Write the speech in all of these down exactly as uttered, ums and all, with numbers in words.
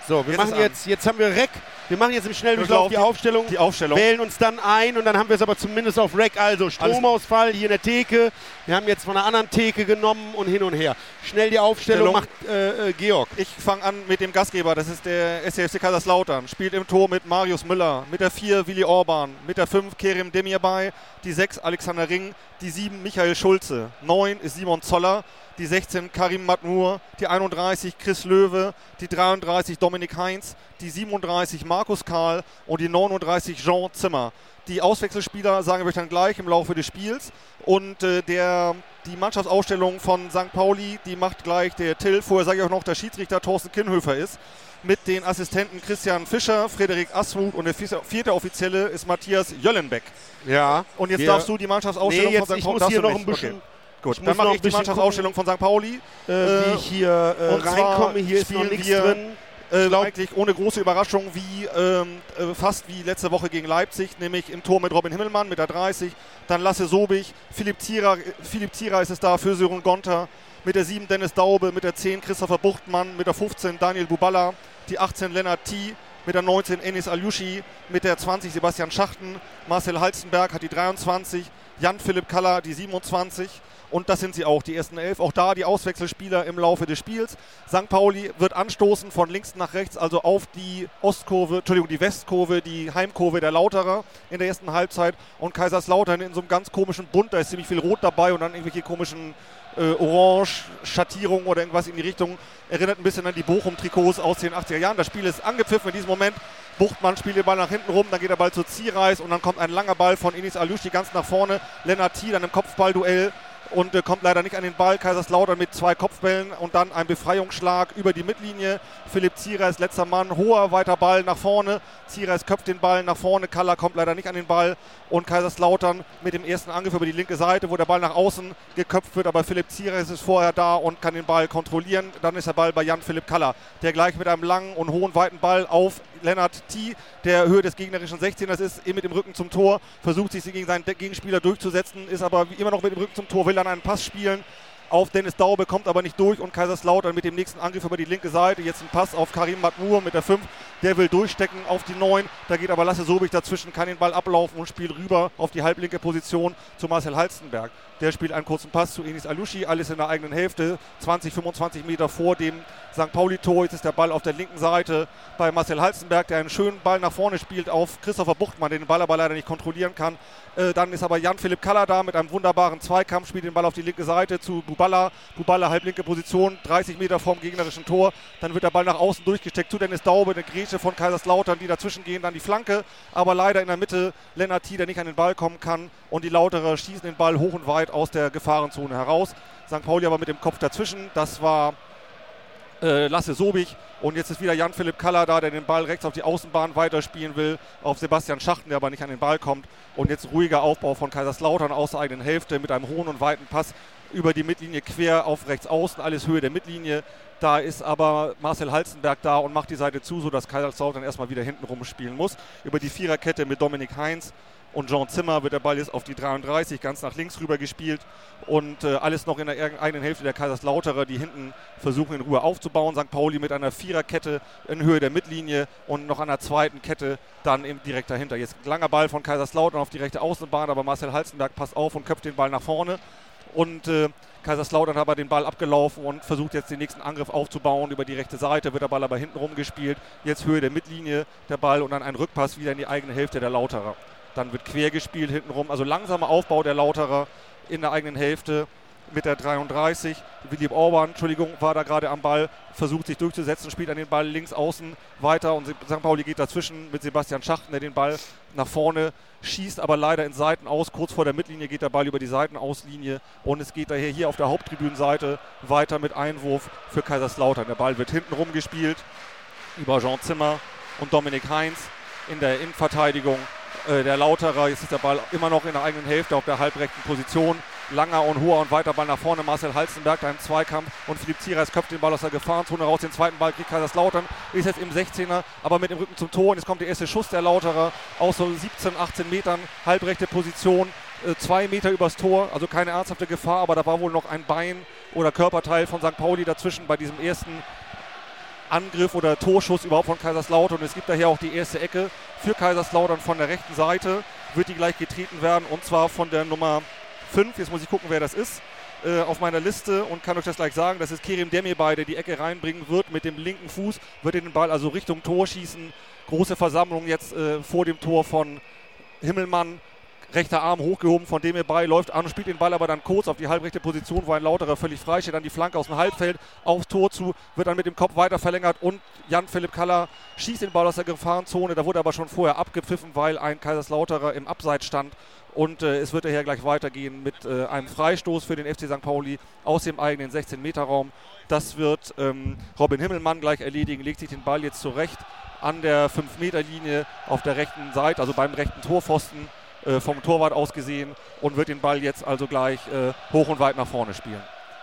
So, wir Jetzt machen ist jetzt, jetzt haben wir Rec. Wir machen jetzt im Schnelldurchlauf die, Aufstellung, die Aufstellung, wählen uns dann ein und dann haben wir es aber zumindest auf Rec. Also Stromausfall hier in der Theke. Wir haben jetzt von einer anderen Theke genommen und hin und her. Schnell die Aufstellung macht äh, äh, Georg. Ich fange an mit dem Gastgeber, das ist der S C F C Kaiserslautern. Spielt im Tor mit Marius Müller, mit der vier Willi Orban, mit der fünf Kerim Demirbay, die sechs Alexander Ring, die sieben Michael Schulze, neun ist Simon Zoller, die sechzehn Karim Matmur, die einunddreißig Chris Löwe, die dreiunddreißig Dominik Heinz, die siebenunddreißig Markus Karl und die neununddreißig Jean Zimmer. Die Auswechselspieler sagen wir euch dann gleich im Laufe des Spiels. Und äh, der, die Mannschaftsausstellung von Sankt Pauli, die macht gleich der Till. Vorher sage ich auch noch, der Schiedsrichter Thorsten Kinnhöfer ist. Mit den Assistenten Christian Fischer, Frederik Asmuth und der vierte Offizielle ist Matthias Jöllenbeck. Ja. Und jetzt darfst du die Mannschaftsausstellung nee, jetzt, von Sankt Pauli. Ich muss hier noch ein bisschen... Okay. Gut, dann mache ich die Mannschaftsausstellung von Sankt Pauli. Äh, wie ich hier äh, reinkomme, hier ist noch nichts drin. Äh, eigentlich ohne große Überraschung, wie ähm, äh, fast wie letzte Woche gegen Leipzig, nämlich im Tor mit Robin Himmelmann mit der dreißig, dann Lasse Sobich, Philipp Zierer, Philipp Zierer ist es da für Sören Gonter, mit der sieben Dennis Daube, mit der zehn Christopher Buchtmann, mit der fünfzehn Daniel Buballa, die achtzehn Lennart T., mit der neunzehn Enis Alyuschi, mit der zwanzig Sebastian Schachten, Marcel Halstenberg hat die dreiundzwanzig, Jan-Philipp Kaller die siebenundzwanzig. Und das sind sie auch, die ersten elf. Auch da die Auswechselspieler im Laufe des Spiels. Sankt Pauli wird anstoßen von links nach rechts, also auf die Ostkurve, Entschuldigung, die Westkurve, die Heimkurve der Lauterer in der ersten Halbzeit. Und Kaiserslautern in so einem ganz komischen Bund, da ist ziemlich viel Rot dabei und dann irgendwelche komischen äh, Orange-Schattierungen oder irgendwas in die Richtung. Erinnert ein bisschen an die Bochum-Trikots aus den achtziger Jahren. Das Spiel ist angepfiffen in diesem Moment. Buchtmann spielt den Ball nach hinten rum, dann geht der Ball zu Ziereis und dann kommt ein langer Ball von Enis Alyuschi ganz nach vorne. Lennart T. dann im Kopfballduell. Und äh, kommt leider nicht an den Ball. Kaiserslautern mit zwei Kopfbällen und dann ein Befreiungsschlag über die Mittellinie. Philipp Zierer ist letzter Mann. Hoher, weiter Ball nach vorne. Zierer köpft den Ball nach vorne. Kaller kommt leider nicht an den Ball. Und Kaiserslautern mit dem ersten Angriff über die linke Seite, wo der Ball nach außen geköpft wird. Aber Philipp Zierer ist vorher da und kann den Ball kontrollieren. Dann ist der Ball bei Jan-Philipp Kaller, der gleich mit einem langen und hohen, weiten Ball auf Lennart T., der Höhe des gegnerischen sechzehners ist, mit dem Rücken zum Tor, versucht sich gegen seinen Gegenspieler durchzusetzen, ist aber immer noch mit dem Rücken zum Tor, will dann einen Pass spielen auf Dennis Daube, kommt aber nicht durch und Kaiserslautern mit dem nächsten Angriff über die linke Seite, jetzt ein Pass auf Karim Matmur mit der fünf, der will durchstecken auf die neun, da geht aber Lasse Sobich dazwischen, kann den Ball ablaufen und spielt rüber auf die halblinke Position zu Marcel Halstenberg. Der spielt einen kurzen Pass zu Enis Alyuschi, alles in der eigenen Hälfte, zwanzig, fünfundzwanzig Meter vor dem Sankt Pauli-Tor. Jetzt ist der Ball auf der linken Seite bei Marcel Halstenberg, der einen schönen Ball nach vorne spielt auf Christopher Buchtmann, der den Ball aber leider nicht kontrollieren kann. Äh, dann ist aber Jan-Philipp Kaller da mit einem wunderbaren Zweikampf, spielt den Ball auf die linke Seite zu Buballa. Buballa, halblinke Position, dreißig Meter vom gegnerischen Tor. Dann wird der Ball nach außen durchgesteckt zu Dennis Daube, eine Grätsche von Kaiserslautern, die dazwischen gehen, dann die Flanke. Aber leider in der Mitte Lennart T., der nicht an den Ball kommen kann. Und die Lauterer schießen den Ball hoch und weit aus der Gefahrenzone heraus. Sankt Pauli aber mit dem Kopf dazwischen. Das war äh, Lasse Sobich. Und jetzt ist wieder Jan-Philipp Kaller da, der den Ball rechts auf die Außenbahn weiterspielen will. Auf Sebastian Schachten, der aber nicht an den Ball kommt. Und jetzt ruhiger Aufbau von Kaiserslautern aus der eigenen Hälfte mit einem hohen und weiten Pass über die Mittellinie quer auf rechts außen. Alles Höhe der Mittellinie. Da ist aber Marcel Halstenberg da und macht die Seite zu, sodass Kaiserslautern erstmal wieder hinten rumspielen muss. Über die Viererkette mit Dominik Heinz und Jean Zimmer wird der Ball jetzt auf die dreiunddreißig ganz nach links rüber gespielt und äh, alles noch in der eigenen Hälfte der Kaiserslauterer, die hinten versuchen in Ruhe aufzubauen. Sankt Pauli mit einer Viererkette in Höhe der Mittellinie und noch einer zweiten Kette dann eben direkt dahinter. Jetzt ein langer Ball von Kaiserslautern auf die rechte Außenbahn, aber Marcel Halstenberg passt auf und köpft den Ball nach vorne. Und äh, Kaiserslautern hat aber den Ball abgelaufen und versucht jetzt den nächsten Angriff aufzubauen über die rechte Seite, wird der Ball aber hinten rumgespielt. Jetzt Höhe der Mittellinie der Ball und dann ein Rückpass wieder in die eigene Hälfte der Lauterer. Dann wird quer gespielt hintenrum, also langsamer Aufbau der Lauterer in der eigenen Hälfte mit der dreiunddreißig. Willi Orban, Entschuldigung, war da gerade am Ball, versucht sich durchzusetzen, spielt an den Ball links außen weiter und Sankt Pauli geht dazwischen mit Sebastian Schachten, der den Ball nach vorne schießt, aber leider in Seiten aus. Kurz vor der Mittellinie geht der Ball über die Seitenauslinie und es geht daher hier auf der Haupttribünenseite weiter mit Einwurf für Kaiserslautern. Der Ball wird hinten rumgespielt über Jean Zimmer und Dominik Heinz in der Innenverteidigung der Lauterer. Jetzt ist der Ball immer noch in der eigenen Hälfte auf der halbrechten Position. Langer und hoher und weiter Ball nach vorne. Marcel Halstenberg da im Zweikampf und Philipp Zierer köpft den Ball aus der Gefahrenzone raus. Den zweiten Ball kriegt Kaiserslautern. Ist jetzt im sechzehner, aber mit dem Rücken zum Tor. Und jetzt kommt der erste Schuss der Lauterer aus so siebzehn, achtzehn Metern. Halbrechte Position. Äh, zwei Meter übers Tor. Also keine ernsthafte Gefahr, aber da war wohl noch ein Bein oder Körperteil von Sankt Pauli dazwischen bei diesem ersten Angriff oder Torschuss überhaupt von Kaiserslautern. Und es gibt daher auch die erste Ecke für Kaiserslautern von der rechten Seite. Wird die gleich getreten werden und zwar von der Nummer fünf. Jetzt muss ich gucken, wer das ist. Äh, auf meiner Liste und kann euch das gleich sagen. Das ist Kerim Demirbay, der die Ecke reinbringen wird mit dem linken Fuß. Wird den Ball also Richtung Tor schießen. Große Versammlung jetzt äh, vor dem Tor von Himmelmann. Rechter Arm hochgehoben, von Demirbay läuft an und spielt den Ball aber dann kurz auf die halbrechte Position, wo ein Lauterer völlig frei steht. Dann die Flanke aus dem Halbfeld aufs Tor zu, wird dann mit dem Kopf weiter verlängert und Jan-Philipp Kaller schießt den Ball aus der Gefahrenzone. Da wurde aber schon vorher abgepfiffen, weil ein Kaiserslauterer im Abseits stand. Und äh, es wird daher gleich weitergehen mit äh, einem Freistoß für den F C Sankt Pauli aus dem eigenen sechzehn Meter Raum. Das wird ähm, Robin Himmelmann gleich erledigen, legt sich den Ball jetzt zurecht an der fünf Meter Linie auf der rechten Seite, also beim rechten Torpfosten. Vom Torwart aus gesehen und wird den Ball jetzt also gleich äh, hoch und weit nach vorne spielen.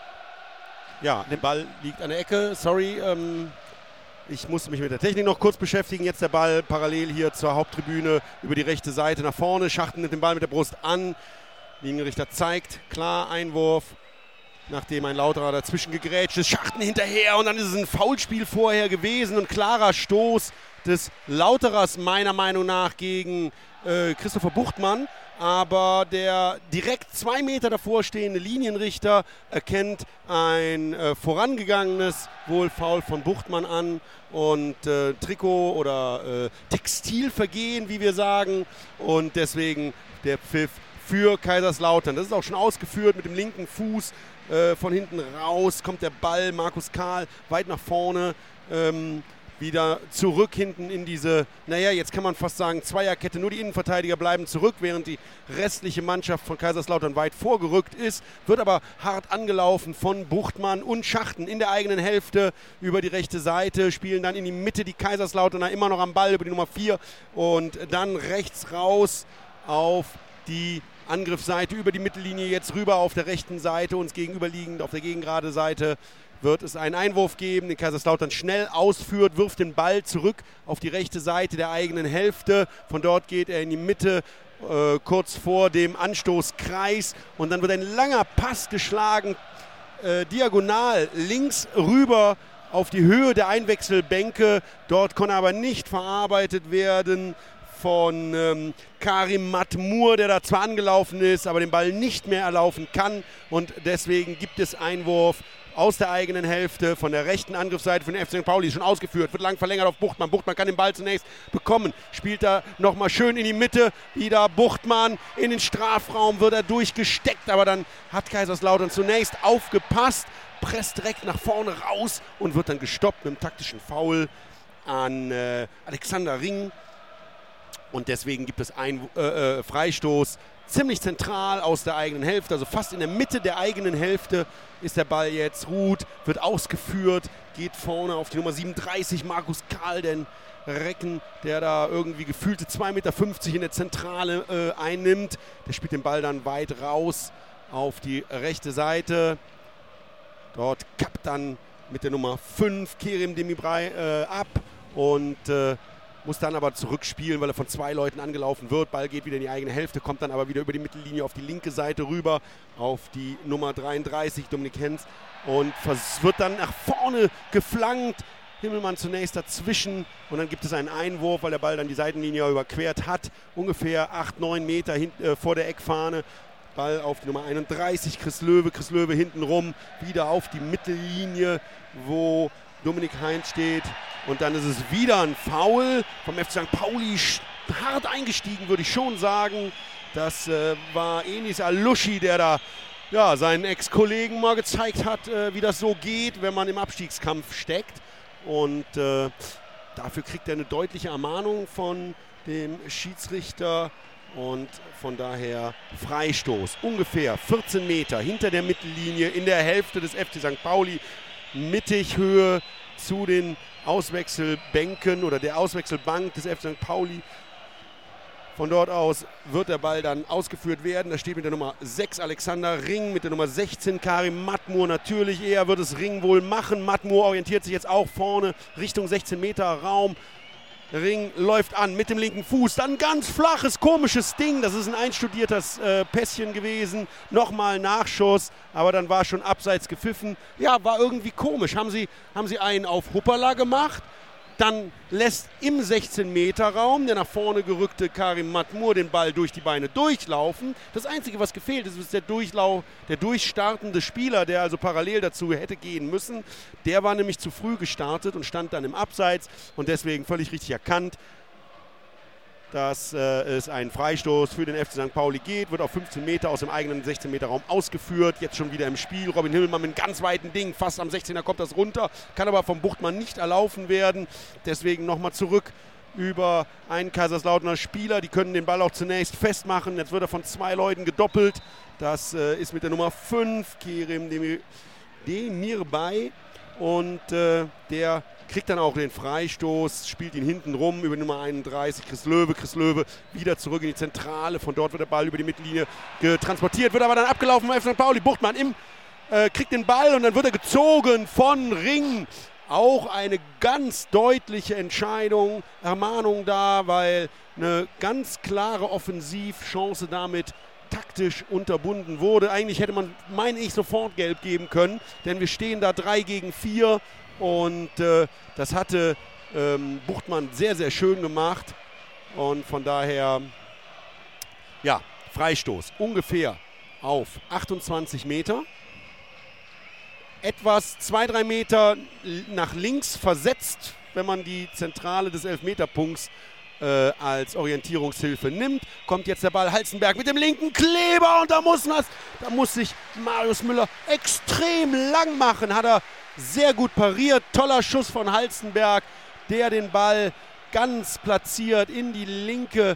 Ja, der Ball liegt an der Ecke. Sorry, ähm, ich musste mich mit der Technik noch kurz beschäftigen. Jetzt der Ball parallel hier zur Haupttribüne über die rechte Seite nach vorne. Schachten mit dem Ball mit der Brust an. Linienrichter zeigt, klar, Einwurf. Nachdem ein Lauterer dazwischen gegrätscht ist, Schachten hinterher und dann ist es ein Foulspiel vorher gewesen. Ein klarer Stoß des Lauterers meiner Meinung nach gegen äh, Christopher Buchtmann. Aber der direkt zwei Meter davor stehende Linienrichter erkennt ein äh, vorangegangenes wohl Foul von Buchtmann an und äh, Trikot- oder äh, Textilvergehen, wie wir sagen. Und deswegen der Pfiff für Kaiserslautern. Das ist auch schon ausgeführt mit dem linken Fuß. Äh, von hinten raus kommt der Ball, Markus Kahl weit nach vorne, ähm, wieder zurück hinten in diese, naja, jetzt kann man fast sagen Zweierkette, nur die Innenverteidiger bleiben zurück, während die restliche Mannschaft von Kaiserslautern weit vorgerückt ist, wird aber hart angelaufen von Buchtmann und Schachten in der eigenen Hälfte über die rechte Seite, spielen dann in die Mitte die Kaiserslauterner immer noch am Ball über die Nummer vier und dann rechts raus auf die Angriffsseite über die Mittellinie, jetzt rüber auf der rechten Seite, uns gegenüberliegend auf der gegengerade Seite wird es einen Einwurf geben, den Kaiserslautern schnell ausführt, wirft den Ball zurück auf die rechte Seite der eigenen Hälfte. Von dort geht er in die Mitte, äh, kurz vor dem Anstoßkreis und dann wird ein langer Pass geschlagen, äh, diagonal links rüber auf die Höhe der Einwechselbänke. Dort konnte aber nicht verarbeitet werden von ähm, Karim Matmur, der da zwar angelaufen ist, aber den Ball nicht mehr erlaufen kann und deswegen gibt es Einwurf aus der eigenen Hälfte von der rechten Angriffsseite von F C Sankt Pauli, schon ausgeführt, wird lang verlängert auf Buchtmann. Buchtmann kann den Ball zunächst bekommen, spielt da nochmal schön in die Mitte, wieder Buchtmann in den Strafraum, wird er durchgesteckt, aber dann hat Kaiserslautern zunächst aufgepasst, presst direkt nach vorne raus und wird dann gestoppt mit einem taktischen Foul an äh, Alexander Ring. Und deswegen gibt es einen äh, äh, Freistoß ziemlich zentral aus der eigenen Hälfte, also fast in der Mitte der eigenen Hälfte ist der Ball jetzt, ruht, wird ausgeführt, geht vorne auf die Nummer siebenunddreißig, Markus Kahl, den Recken, der da irgendwie gefühlte zwei Meter fünfzig in der Zentrale äh, einnimmt. Der spielt den Ball dann weit raus auf die rechte Seite. Dort kappt dann mit der Nummer fünf Kerim Demirbay äh, ab und äh, muss dann aber zurückspielen, weil er von zwei Leuten angelaufen wird. Ball geht wieder in die eigene Hälfte, kommt dann aber wieder über die Mittellinie auf die linke Seite rüber, auf die Nummer dreiunddreißig, Dominik Henz, und wird dann nach vorne geflankt. Himmelmann zunächst dazwischen und dann gibt es einen Einwurf, weil der Ball dann die Seitenlinie überquert hat, ungefähr acht, neun Meter hin, äh, vor der Eckfahne. Ball auf die Nummer einunddreißig, Chris Löwe, Chris Löwe hinten rum, wieder auf die Mittellinie, wo Dominik Heinz steht. Und dann ist es wieder ein Foul vom F C Sankt Pauli, hart eingestiegen, würde ich schon sagen. Das äh, war Enis Aluschi, der da ja, seinen Ex-Kollegen mal gezeigt hat, äh, wie das so geht, wenn man im Abstiegskampf steckt. Und äh, dafür kriegt er eine deutliche Ermahnung von dem Schiedsrichter. Und von daher Freistoß, ungefähr vierzehn Meter hinter der Mittellinie in der Hälfte des F C Sankt Pauli, mittig Höhe zu den Auswechselbänken oder der Auswechselbank des F C Sankt Pauli. Von dort aus wird der Ball dann ausgeführt werden. Da steht mit der Nummer sechs Alexander Ring, mit der Nummer sechzehn Karim Matmur. Natürlich eher wird es Ring wohl machen. Matmur orientiert sich jetzt auch vorne Richtung sechzehn Meter Raum. Ring läuft an mit dem linken Fuß. Dann ein ganz flaches, komisches Ding. Das ist ein einstudiertes äh, Pässchen gewesen. Nochmal Nachschuss, aber dann war schon abseits gepfiffen. Ja, war irgendwie komisch. Haben sie, haben sie einen auf Huppala gemacht. Dann lässt im sechzehn-Meter-Raum der nach vorne gerückte Karim Matmur den Ball durch die Beine durchlaufen. Das Einzige, was gefehlt ist, ist der Durchlauf, der durchstartende Spieler, der also parallel dazu hätte gehen müssen. Der war nämlich zu früh gestartet und stand dann im Abseits und deswegen völlig richtig erkannt, dass äh, es einen Freistoß für den F C Sankt Pauli geht. Wird auf fünfzehn Meter aus dem eigenen sechzehn-Meter-Raum ausgeführt. Jetzt schon wieder im Spiel. Robin Himmelmann mit einem ganz weiten Ding. Fast am sechzehner kommt das runter. Kann aber vom Buchtmann nicht erlaufen werden. Deswegen nochmal zurück über einen Kaiserslauterner Spieler. Die können den Ball auch zunächst festmachen. Jetzt wird er von zwei Leuten gedoppelt. Das äh, ist mit der Nummer fünf, Kerim Demirbay. Und äh, der kriegt dann auch den Freistoß, spielt ihn hinten rum über Nummer einunddreißig, Chris Löwe. Chris Löwe wieder zurück in die Zentrale. Von dort wird der Ball über die Mittellinie transportiert, wird aber dann abgelaufen von F C Sankt Pauli. Buchtmann im, äh, kriegt den Ball und dann wird er gezogen von Ring. Auch eine ganz deutliche Entscheidung, Ermahnung da, weil eine ganz klare Offensivchance damit taktisch unterbunden wurde. Eigentlich hätte man, meine ich, sofort gelb geben können, denn wir stehen da drei gegen vier. Und äh, das hatte ähm, Buchtmann sehr, sehr schön gemacht. Und von daher, ja, Freistoß ungefähr auf achtundzwanzig Meter. Etwas zwei, drei Meter nach links versetzt, wenn man die Zentrale des Elfmeterpunkts äh, als Orientierungshilfe nimmt. Kommt jetzt der Ball Halstenberg mit dem linken Kleber und da muss, das, da muss sich Marius Müller extrem lang machen. Hat er sehr gut pariert, toller Schuss von Halstenberg, der den Ball ganz platziert in die linke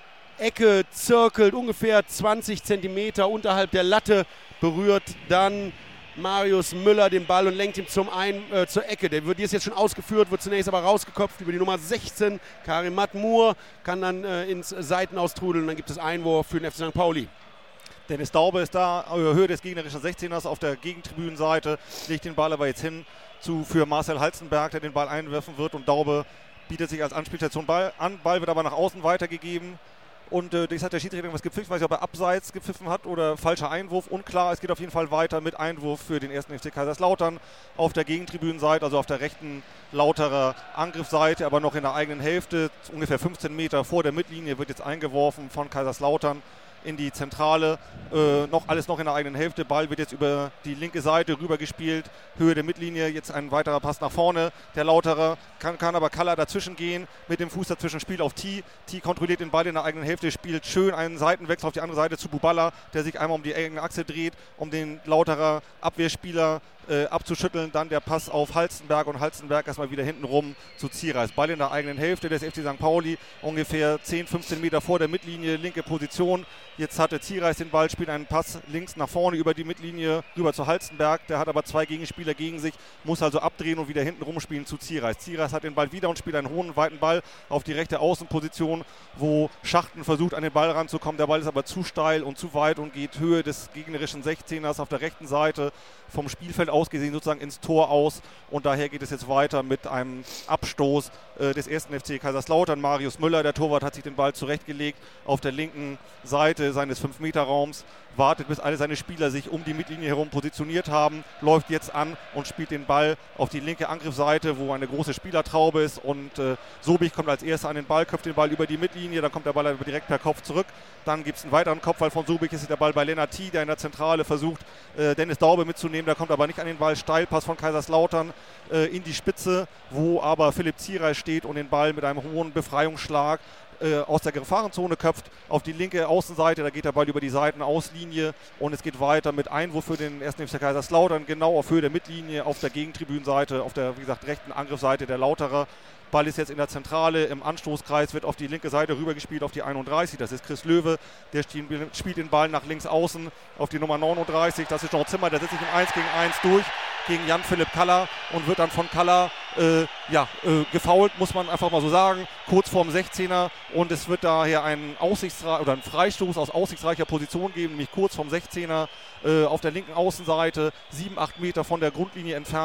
Ecke zirkelt, ungefähr zwanzig Zentimeter unterhalb der Latte, berührt dann Marius Müller den Ball und lenkt ihn zum Ein, äh, zur Ecke. Der wird jetzt schon ausgeführt, wird zunächst aber rausgeköpft über die Nummer sechzehn, Karim Matmur, kann dann äh, ins Seitenaustrudeln und dann gibt es Einwurf für den F C Sankt Pauli. Dennis Daube ist da, Höhe des gegnerischen sechzehners auf der Gegentribünenseite, legt den Ball aber jetzt hin zu, für Marcel Halstenberg, der den Ball einwerfen wird und Daube bietet sich als Anspielstation Ball an. Ball wird aber nach außen weitergegeben und äh, das hat der Schiedsrichter was gepfiffen, ich weiß nicht, ob er abseits gepfiffen hat oder falscher Einwurf, unklar. Es geht auf jeden Fall weiter mit Einwurf für den ersten F C Kaiserslautern auf der Gegentribünenseite, also auf der rechten Lauterer Angriffsseite, aber noch in der eigenen Hälfte, ungefähr fünfzehn Meter vor der Mittellinie wird jetzt eingeworfen von Kaiserslautern in die Zentrale, äh, noch alles noch in der eigenen Hälfte. Ball wird jetzt über die linke Seite rüber gespielt, Höhe der Mittellinie, jetzt ein weiterer Pass nach vorne. Der Lauterer kann, kann aber Kalla dazwischen gehen, mit dem Fuß dazwischen, Spiel auf T. T kontrolliert den Ball in der eigenen Hälfte, spielt schön einen Seitenwechsel auf die andere Seite zu Buballa, der sich einmal um die eigene Achse dreht, um den Lauterer Abwehrspieler äh, abzuschütteln. Dann der Pass auf Halstenberg und Halstenberg erstmal wieder hinten rum zu Ziereis. Ball in der eigenen Hälfte des F C Sankt Pauli, ungefähr zehn, fünfzehn Meter vor der Mittellinie, linke Position. Jetzt hatte Ziereis den Ball, spielt einen Pass links nach vorne über die Mittellinie, rüber zu Halstenberg. Der hat aber zwei Gegenspieler gegen sich, muss also abdrehen und wieder hinten rumspielen zu Ziereis. Ziereis hat den Ball wieder und spielt einen hohen, weiten Ball auf die rechte Außenposition, wo Schachten versucht, an den Ball ranzukommen. Der Ball ist aber zu steil und zu weit und geht Höhe des gegnerischen sechzehners auf der rechten Seite vom Spielfeld aus gesehen sozusagen ins Tor aus. Und daher geht es jetzt weiter mit einem Abstoß äh, des ersten F C Kaiserslautern. Marius Müller, der Torwart, hat sich den Ball zurechtgelegt auf der linken Seite seines fünf Meter Raums, wartet, bis alle seine Spieler sich um die Mittellinie herum positioniert haben, läuft jetzt an und spielt den Ball auf die linke Angriffsseite, wo eine große Spielertraube ist und äh, Sobich kommt als erster an den Ball, köpft den Ball über die Mittellinie, dann kommt der Ball direkt per Kopf zurück, dann gibt es einen weiteren Kopfball von Sobich, ist der Ball bei Lennart T., der in der Zentrale versucht, äh, Dennis Daube mitzunehmen, der kommt aber nicht an den Ball, Steilpass von Kaiserslautern äh, in die Spitze, wo aber Philipp Ziereis steht und den Ball mit einem hohen Befreiungsschlag Äh, aus der Gefahrenzone köpft auf die linke Außenseite, da geht der Ball über die Seitenauslinie und es geht weiter mit Einwurf für den ersten F C Kaiserslautern, genau auf Höhe der Mittellinie, auf der Gegentribünenseite, auf der, wie gesagt, rechten Angriffsseite der Lauterer. Ball ist jetzt in der Zentrale, im Anstoßkreis wird auf die linke Seite rübergespielt, auf die einunddreißig, das ist Chris Löwe, der spielt den Ball nach links außen auf die Nummer neununddreißig, das ist Jean Zimmer, der setzt sich im eins gegen eins durch gegen Jan-Philipp Kalla und wird dann von Kalla äh, ja, äh, gefoult, muss man einfach mal so sagen, kurz vorm sechzehner und es wird daher einen, Aussichtsre- oder einen Freistoß aus aussichtsreicher Position geben, nämlich kurz vorm sechzehner äh, auf der linken Außenseite, sieben, acht Meter von der Grundlinie entfernt.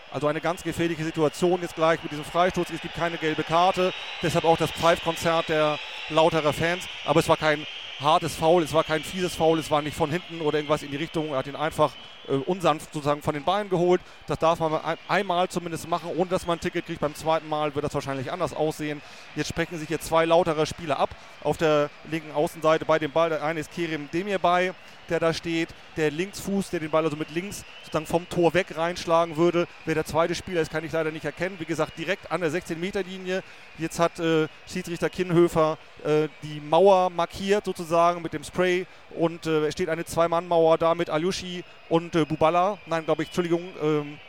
Also eine ganz gefährliche Situation jetzt gleich mit diesem Freistoß. Es gibt keine gelbe Karte, deshalb auch das Pfeifkonzert der Lauterer Fans. Aber es war kein hartes Foul, es war kein fieses Foul, es war nicht von hinten oder irgendwas in die Richtung. Er hat ihn einfach äh, unsanft sozusagen von den Beinen geholt. Das darf man ein, einmal zumindest machen, ohne dass man ein Ticket kriegt. Beim zweiten Mal wird das wahrscheinlich anders aussehen. Jetzt sprechen sich hier zwei Lauterer Spieler ab auf der linken Außenseite bei dem Ball. Der eine ist Kerim Demirbay, der da steht. Der Linksfuß, der den Ball also mit links sozusagen vom Tor weg reinschlagen würde. Wer der zweite Spieler ist, kann ich leider nicht erkennen. Wie gesagt, direkt an der sechzehn-Meter-Linie. Jetzt hat äh, Schiedsrichter Kienhöfer äh, die Mauer markiert sozusagen mit dem Spray und äh, es steht eine Zwei-Mann-Mauer da mit Alyoushi und äh, Bubala. Nein, glaube ich, Entschuldigung, ähm,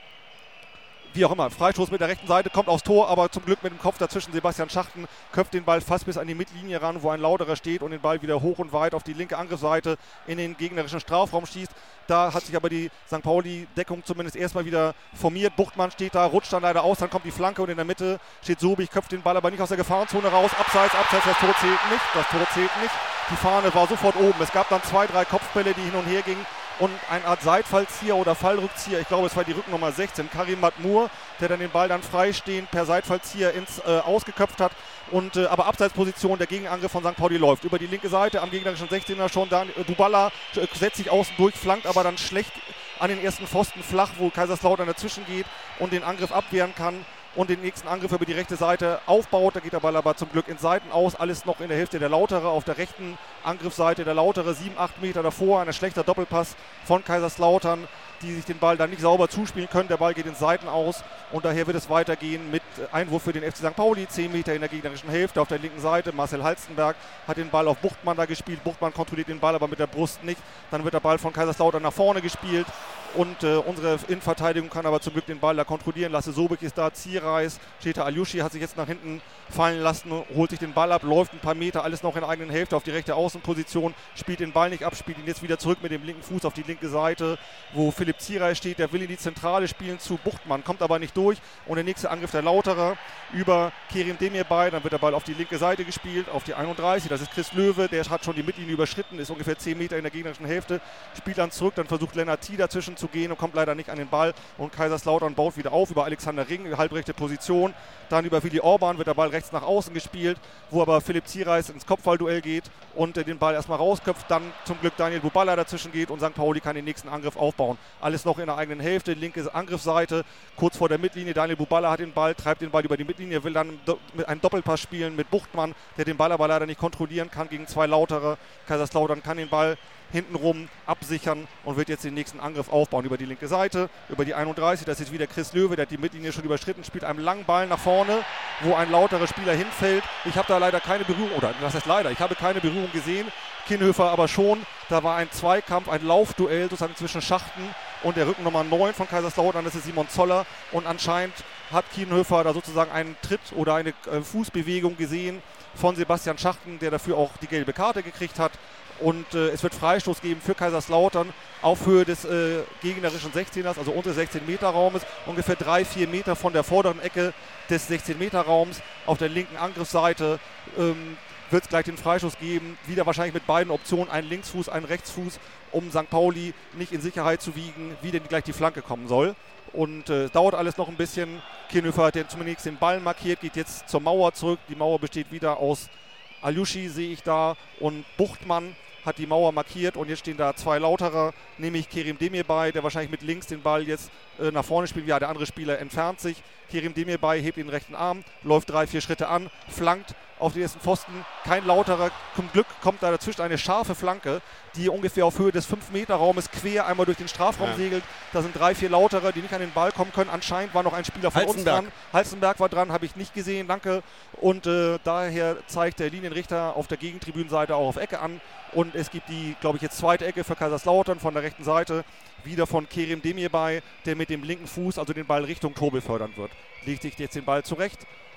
wie auch immer, Freistoß mit der rechten Seite, kommt aufs Tor, aber zum Glück mit dem Kopf dazwischen. Sebastian Schachten köpft den Ball fast bis an die Mittellinie ran, wo ein Lauterer steht und den Ball wieder hoch und weit auf die linke Angriffsseite in den gegnerischen Strafraum schießt. Da hat sich aber die Sankt Pauli-Deckung zumindest erstmal wieder formiert. Buchtmann steht da, rutscht dann leider aus, dann kommt die Flanke und in der Mitte steht Sobich, köpft den Ball aber nicht aus der Gefahrenzone raus. Abseits, abseits, das Tor zählt nicht, das Tor zählt nicht. Die Fahne war sofort oben. Es gab dann zwei, drei Kopfbälle, die hin und her gingen. Und eine Art Seitfallzieher oder Fallrückzieher, ich glaube es war die Rücknummer sechzehn, Karim Matmur, der dann den Ball dann freistehend per Seitfallzieher ins äh, Ausgeköpft hat. Und, äh, aber Abseitsposition, der Gegenangriff von Sankt Pauli läuft. Über die linke Seite am gegnerischen sechzehner schon, dann äh, Bubala äh, setzt sich außen durch, flankt aber dann schlecht an den ersten Pfosten flach, wo Kaiserslautern dazwischen geht und den Angriff abwehren kann. Und den nächsten Angriff über die rechte Seite aufbaut. Da geht der Ball aber zum Glück in Seiten aus. Alles noch in der Hälfte der Lauterer. Auf der rechten Angriffsseite der Lauterer, sieben, acht Meter davor. Ein schlechter Doppelpass von Kaiserslautern, die sich den Ball dann nicht sauber zuspielen können. Der Ball geht in Seiten aus und daher wird es weitergehen mit Einwurf für den F C Sankt Pauli. zehn Meter in der gegnerischen Hälfte auf der linken Seite. Marcel Halstenberg hat den Ball auf Buchtmann da gespielt. Buchtmann kontrolliert den Ball aber mit der Brust nicht. Dann wird der Ball von Kaiserslautern nach vorne gespielt. Und äh, unsere Innenverteidigung kann aber zum Glück den Ball da kontrollieren. Lasse Sobik ist da, Ziereis, Cheta Alyoushi hat sich jetzt nach hinten fallen lassen, holt sich den Ball ab, läuft ein paar Meter, alles noch in der eigenen Hälfte auf die rechte Außenposition, spielt den Ball nicht ab, spielt ihn jetzt wieder zurück mit dem linken Fuß auf die linke Seite, wo Philipp Ziereis steht, der will in die Zentrale spielen zu Buchtmann, kommt aber nicht durch. Und der nächste Angriff der Lauterer über Kerim Demirbay, dann wird der Ball auf die linke Seite gespielt, auf die einunddreißig, das ist Chris Löwe, der hat schon die Mittellinie überschritten, ist ungefähr zehn Meter in der gegnerischen Hälfte, spielt dann zurück, dann versucht Lennart T. dazwischen zu gehen und kommt leider nicht an den Ball und Kaiserslautern baut wieder auf über Alexander Ring, halbrechte Position, dann über Willi Orban wird der Ball rechts nach außen gespielt, wo aber Philipp Ziereis ins Kopfballduell geht und äh, den Ball erstmal rausköpft, dann zum Glück Daniel Bubala dazwischen geht und Sankt Pauli kann den nächsten Angriff aufbauen. Alles noch in der eigenen Hälfte, linke Angriffsseite, kurz vor der Mittellinie, Daniel Bubala hat den Ball, treibt den Ball über die Mittellinie, will dann mit einem Doppelpass spielen mit Buchtmann, der den Ball aber leider nicht kontrollieren kann gegen zwei Lauterer. Kaiserslautern kann den Ball hintenrum absichern und wird jetzt den nächsten Angriff aufbauen über die linke Seite, über die einunddreißig, das ist wieder Chris Löwe, der hat die Mittellinie schon überschritten, spielt einen langen Ball nach vorne, wo ein lauterer Spieler hinfällt. Ich habe da leider keine Berührung, oder was heißt leider, ich habe keine Berührung gesehen, Kienhöfer aber schon. Da war ein Zweikampf, ein Laufduell sozusagen zwischen Schachten und der Rückennummer neun von Kaiserslautern, das ist Simon Zoller und anscheinend hat Kienhöfer da sozusagen einen Tritt oder eine äh, Fußbewegung gesehen von Sebastian Schachten, der dafür auch die gelbe Karte gekriegt hat. Und äh, es wird Freistoß geben für Kaiserslautern auf Höhe des äh, gegnerischen sechzehners, also unter sechzehn Meter Raumes, ungefähr drei, vier Meter von der vorderen Ecke des sechzehn Meter Raums. Auf der linken Angriffsseite ähm, wird es gleich den Freistoß geben, wieder wahrscheinlich mit beiden Optionen, ein Linksfuß, ein Rechtsfuß, um Sankt Pauli nicht in Sicherheit zu wiegen, wie denn gleich die Flanke kommen soll. Und es äh, dauert alles noch ein bisschen. Kienhöfer hat zunächst den Ball markiert, geht jetzt zur Mauer zurück. Die Mauer besteht wieder aus Alyoushi, sehe ich da, und Buchtmann hat die Mauer markiert und jetzt stehen da zwei Lauterer, nämlich Kerim Demirbay, der wahrscheinlich mit links den Ball jetzt äh, nach vorne spielt. Ja, der andere Spieler entfernt sich. Kerim Demirbay hebt den rechten Arm, läuft drei, vier Schritte an, flankt auf den ersten Pfosten. Kein Lauterer. Zum Glück kommt da dazwischen eine scharfe Flanke, die ungefähr auf Höhe des fünf Meter Raumes quer einmal durch den Strafraum ja. segelt. Da sind drei, vier Lauterer, die nicht an den Ball kommen können. Anscheinend war noch ein Spieler von uns dran. Halstenberg war dran, habe ich nicht gesehen, danke. Und äh, daher zeigt der Linienrichter auf der Gegentribünenseite auch auf Ecke an. Und es gibt die, glaube ich, jetzt zweite Ecke für Kaiserslautern von der rechten Seite. Wieder von Kerim Demirbay, der mit dem linken Fuß, also den Ball Richtung Tor befördern wird. Legt sich jetzt den Ball zurecht,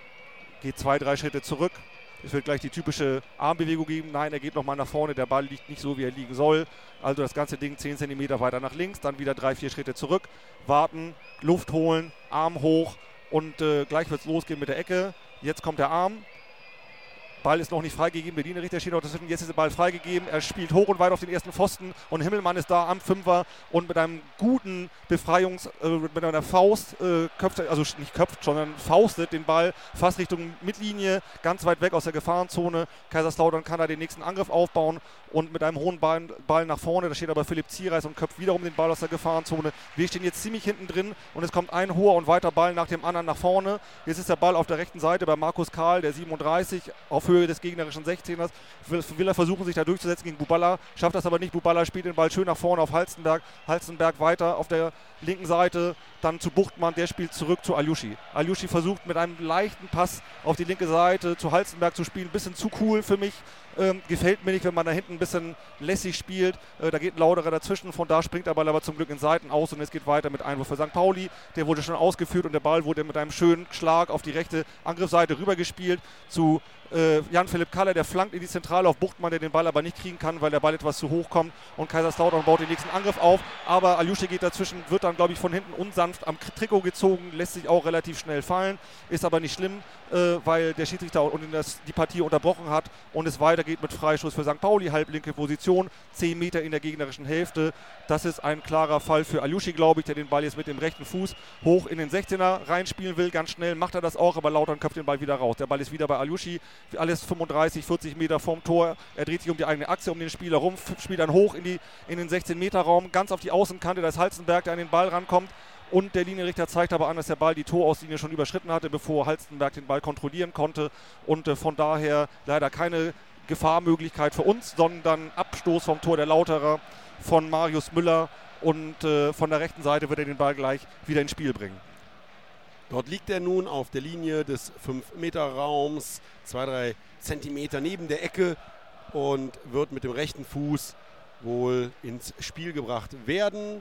geht zwei, drei Schritte zurück. Es wird gleich die typische Armbewegung geben. Nein, er geht nochmal nach vorne. Der Ball liegt nicht so, wie er liegen soll. Also das ganze Ding zehn Zentimeter weiter nach links. Dann wieder drei, vier Schritte zurück. Warten, Luft holen, Arm hoch. Und äh, gleich wird es losgehen mit der Ecke. Jetzt kommt der Arm. Ball ist noch nicht freigegeben, der Linienrichter steht noch dazwischen, jetzt ist der Ball freigegeben, er spielt hoch und weit auf den ersten Pfosten und Himmelmann ist da am Fünfer und mit einem guten Befreiungs-, äh, mit einer Faust äh, köpft, also nicht köpft, sondern faustet den Ball fast Richtung Mittellinie, ganz weit weg aus der Gefahrenzone. Kaiserslautern kann da den nächsten Angriff aufbauen und mit einem hohen Ball, Ball nach vorne, da steht aber Philipp Ziereis und köpft wiederum den Ball aus der Gefahrenzone. Wir stehen jetzt ziemlich hinten drin und es kommt ein hoher und weiter Ball nach dem anderen nach vorne. Jetzt ist der Ball auf der rechten Seite bei Markus Karl, der siebenunddreißig, auf Höhe des gegnerischen sechzehners. Will, will er versuchen, sich da durchzusetzen gegen Buballa, schafft das aber nicht. Buballa spielt den Ball schön nach vorne auf Halstenberg. Halstenberg weiter auf der linken Seite, dann zu Buchtmann, der spielt zurück zu Aljuschi. Aljuschi versucht mit einem leichten Pass auf die linke Seite zu Halstenberg zu spielen. Ein bisschen zu cool für mich. Ähm, gefällt mir nicht, wenn man da hinten ein bisschen lässig spielt. Äh, da geht ein Lauderer dazwischen, von da springt der Ball aber zum Glück in Seiten aus und es geht weiter mit Einwurf für Sankt Pauli. Der wurde schon ausgeführt und der Ball wurde mit einem schönen Schlag auf die rechte Angriffsseite rübergespielt zu äh, Jan-Philipp Kaller, der flankt in die Zentrale auf Buchtmann, der den Ball aber nicht kriegen kann, weil der Ball etwas zu hoch kommt und Kaiserslautern baut den nächsten Angriff auf. Aber Aljuschi geht dazwischen, wird dann, glaube ich, von hinten unsanft am Trikot gezogen, lässt sich auch relativ schnell fallen, ist aber nicht schlimm, äh, weil der Schiedsrichter und das, die Partie unterbrochen hat und es weitergeht mit Freischuss für Sankt Pauli, halblinke Position, zehn Meter in der gegnerischen Hälfte. Das ist ein klarer Fall für Aljuschi, glaube ich, der den Ball jetzt mit dem rechten Fuß hoch in den sechzehner reinspielen will. Ganz schnell macht er das auch, aber Lautern köpft den Ball wieder raus. Der Ball ist wieder bei Aljuschi, alles fünfunddreißig, vierzig Meter vorm Tor. Er dreht sich um die eigene Achse, um den Spieler rum, spielt dann hoch in, die, in den sechzehn Meter Raum, ganz auf die Außenkante. Da ist Halstenberg, der an den Ball rankommt. Und der Linienrichter zeigt aber an, dass der Ball die Torauslinie schon überschritten hatte, bevor Halstenberg den Ball kontrollieren konnte. Und äh, von daher leider keine Gefahrmöglichkeit für uns, sondern Abstoß vom Tor der Lauterer von Marius Müller. Und äh, von der rechten Seite wird er den Ball gleich wieder ins Spiel bringen. Dort liegt er nun auf der Linie des fünf Meter Raums, zwei, drei Zentimeter neben der Ecke und wird mit dem rechten Fuß wohl ins Spiel gebracht werden.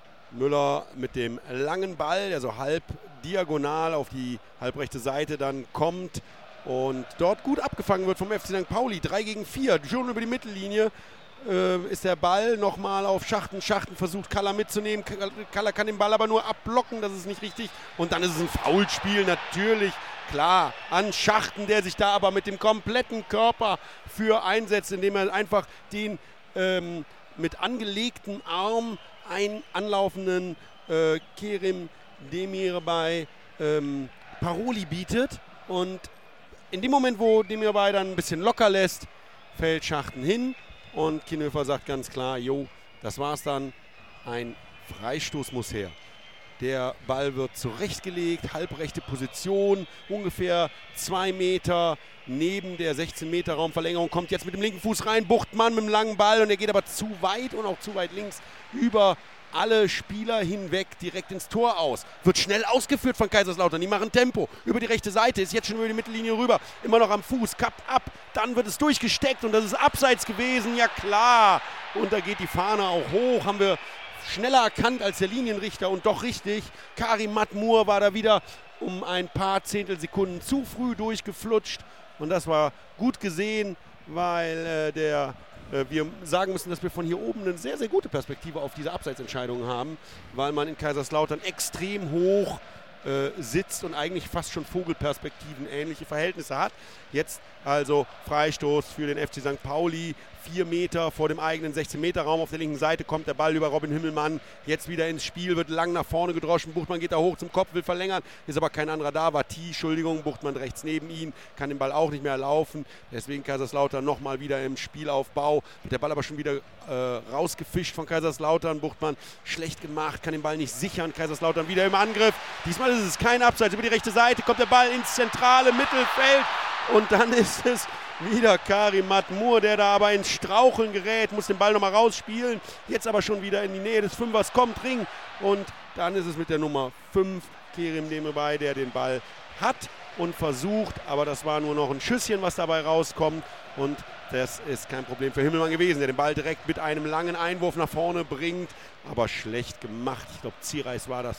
Müller mit dem langen Ball, der so halb diagonal auf die halbrechte Seite dann kommt und dort gut abgefangen wird vom F C Sankt Pauli. drei gegen vier, schon über die Mittellinie äh, ist der Ball nochmal auf Schachten. Schachten versucht Kaller mitzunehmen. Kaller kann den Ball aber nur abblocken, das ist nicht richtig. Und dann ist es ein Foulspiel natürlich, klar, an Schachten, der sich da aber mit dem kompletten Körper für einsetzt, indem er einfach den ähm, mit angelegtem Arm einen anlaufenden äh, Kerim Demirbay ähm, Paroli bietet und in dem Moment, wo Demirbay dann ein bisschen locker lässt, fällt Schachten hin und Kienhöfer sagt ganz klar, jo, das war's dann, ein Freistoß muss her. Der Ball wird zurechtgelegt, halbrechte Position, ungefähr zwei Meter neben der sechzehn Meter Raumverlängerung, kommt jetzt mit dem linken Fuß rein, Buchtmann mit dem langen Ball und er geht aber zu weit und auch zu weit links über alle Spieler hinweg direkt ins Tor aus. Wird schnell ausgeführt von Kaiserslautern, die machen Tempo über die rechte Seite, ist jetzt schon über die Mittellinie rüber, immer noch am Fuß, kappt ab, dann wird es durchgesteckt und das ist abseits gewesen, ja klar. Und da geht die Fahne auch hoch, haben wir schneller erkannt als der Linienrichter und doch richtig. Karim Matmur war da wieder um ein paar Zehntelsekunden zu früh durchgeflutscht und das war gut gesehen, weil äh, der, äh, wir sagen müssen, dass wir von hier oben eine sehr, sehr gute Perspektive auf diese Abseitsentscheidungen haben, weil man in Kaiserslautern extrem hoch äh, sitzt und eigentlich fast schon Vogelperspektiven ähnliche Verhältnisse hat. Jetzt also Freistoß für den F C Sankt Pauli. Vier Meter vor dem eigenen sechzehn Meter Raum auf der linken Seite kommt der Ball über Robin Himmelmann. Jetzt wieder ins Spiel, wird lang nach vorne gedroschen. Buchtmann geht da hoch zum Kopf, will verlängern. Ist aber kein anderer da. War T, Entschuldigung. Buchtmann rechts neben ihn. Kann den Ball auch nicht mehr laufen. Deswegen Kaiserslautern nochmal wieder im Spielaufbau. Wird der Ball aber schon wieder äh, rausgefischt von Kaiserslautern. Buchtmann schlecht gemacht, kann den Ball nicht sichern. Kaiserslautern wieder im Angriff. Diesmal ist es kein Abseits. Über die rechte Seite kommt der Ball ins zentrale Mittelfeld. Und dann ist es wieder Karim Matmur, der da aber ins Straucheln gerät, muss den Ball nochmal rausspielen. Jetzt aber schon wieder in die Nähe des Fünfers, kommt Ring. Und dann ist es mit der Nummer fünf, Kerim Demirbay, der den Ball hat und versucht. Aber das war nur noch ein Schüsschen, was dabei rauskommt. Und das ist kein Problem für Himmelmann gewesen, der den Ball direkt mit einem langen Einwurf nach vorne bringt. Aber schlecht gemacht. Ich glaube, Ziereis war das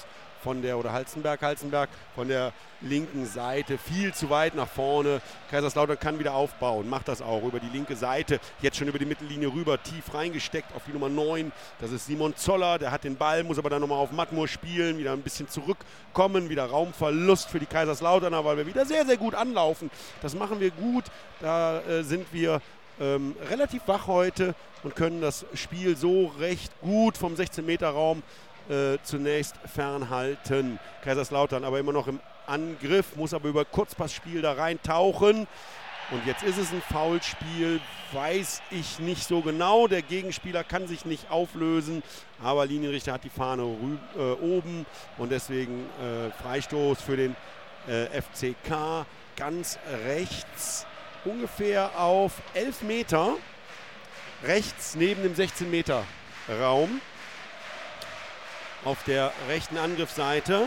von der, oder Halzenberg, Halzenberg von der linken Seite, viel zu weit nach vorne. Kaiserslautern kann wieder aufbauen, macht das auch über die linke Seite, jetzt schon über die Mittellinie rüber, tief reingesteckt auf die Nummer neun. Das ist Simon Zoller, der hat den Ball, muss aber dann nochmal auf Matmur spielen, wieder ein bisschen zurückkommen, wieder Raumverlust für die Kaiserslauterner, weil wir wieder sehr, sehr gut anlaufen. Das machen wir gut, da äh, sind wir ähm, relativ wach heute und können das Spiel so recht gut vom sechzehn Meter Raum äh, zunächst fernhalten. Kaiserslautern aber immer noch im Angriff, muss aber über Kurzpassspiel da reintauchen. Und jetzt ist es ein Foulspiel, weiß ich nicht so genau. Der Gegenspieler kann sich nicht auflösen, aber Linienrichter hat die Fahne rüb, äh, oben und deswegen äh, Freistoß für den äh, F C K ganz rechts, ungefähr auf elf Meter, rechts neben dem sechzehn Meter Raum. Auf der rechten Angriffsseite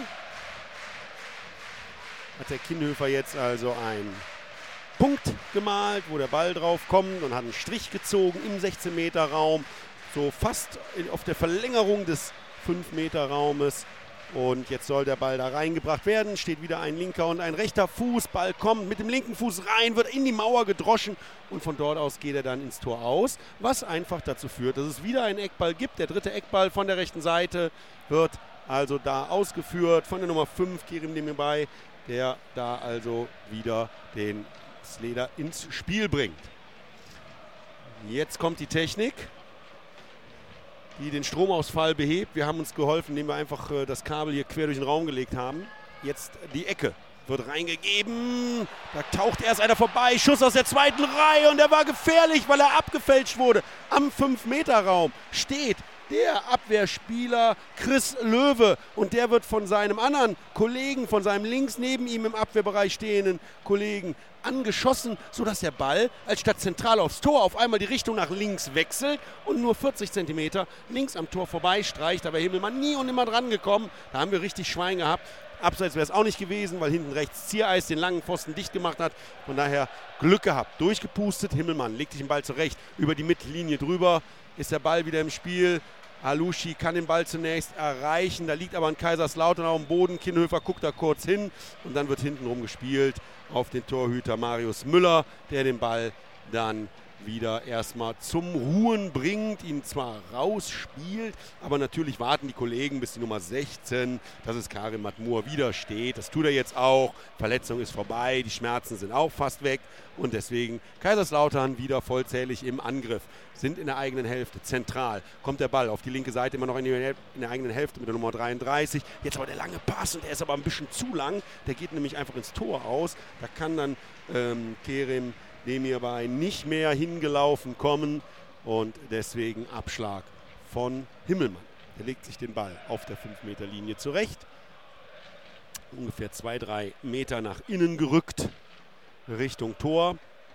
hat der Kienhöfer jetzt also einen Punkt gemalt, wo der Ball drauf kommt und hat einen Strich gezogen im sechzehn Meter Raum, so fast auf der Verlängerung des fünf Meter Raumes. Und jetzt soll der Ball da reingebracht werden, steht wieder ein linker und ein rechter Fuß, Ball kommt mit dem linken Fuß rein, wird in die Mauer gedroschen und von dort aus geht er dann ins Tor aus, was einfach dazu führt, dass es wieder einen Eckball gibt. Der dritte Eckball von der rechten Seite wird also da ausgeführt von der Nummer fünf, Kerim Demirbay, der da also wieder den Sleder ins Spiel bringt. Jetzt kommt die Technik, die den Stromausfall behebt. Wir haben uns geholfen, indem wir einfach äh, das Kabel hier quer durch den Raum gelegt haben. Jetzt die Ecke wird reingegeben. Da taucht erst einer vorbei. Schuss aus der zweiten Reihe und der war gefährlich, weil er abgefälscht wurde. Am fünf Meter Raum steht der Abwehrspieler Chris Löwe und der wird von seinem anderen Kollegen, von seinem links neben ihm im Abwehrbereich stehenden Kollegen angeschossen, sodass der Ball als statt zentral aufs Tor auf einmal die Richtung nach links wechselt und nur vierzig Zentimeter links am Tor vorbeistreicht. Da wäre Himmelmann nie und nimmer dran gekommen. Da haben wir richtig Schwein gehabt. Abseits wäre es auch nicht gewesen, weil hinten rechts Ziereis den langen Pfosten dicht gemacht hat. Von daher Glück gehabt. Durchgepustet. Himmelmann legt sich den Ball zurecht. Über die Mittellinie drüber ist der Ball wieder im Spiel. Alushi kann den Ball zunächst erreichen. Da liegt aber ein Kaiserslautern auf dem Boden. Kienhöfer guckt da kurz hin. Und dann wird hintenrum gespielt auf den Torhüter Marius Müller, der den Ball dann wieder erstmal zum Ruhen bringt, ihn zwar rausspielt, aber natürlich warten die Kollegen, bis die Nummer sechzehn, das ist Karim Matmur, wieder steht. Das tut er jetzt auch. Verletzung ist vorbei, die Schmerzen sind auch fast weg und deswegen Kaiserslautern wieder vollzählig im Angriff. Sind in der eigenen Hälfte zentral. Kommt der Ball auf die linke Seite immer noch in, die, in der eigenen Hälfte mit der Nummer dreiunddreißig. Jetzt aber der lange Pass und der ist aber ein bisschen zu lang. Der geht nämlich einfach ins Tor aus. Da kann dann ähm, Kerim Demirbay nicht mehr hingelaufen kommen und deswegen Abschlag von Himmelmann. Er legt sich den Ball auf der fünf Meter Linie zurecht. Ungefähr zwei, drei Meter nach innen gerückt Richtung Tor.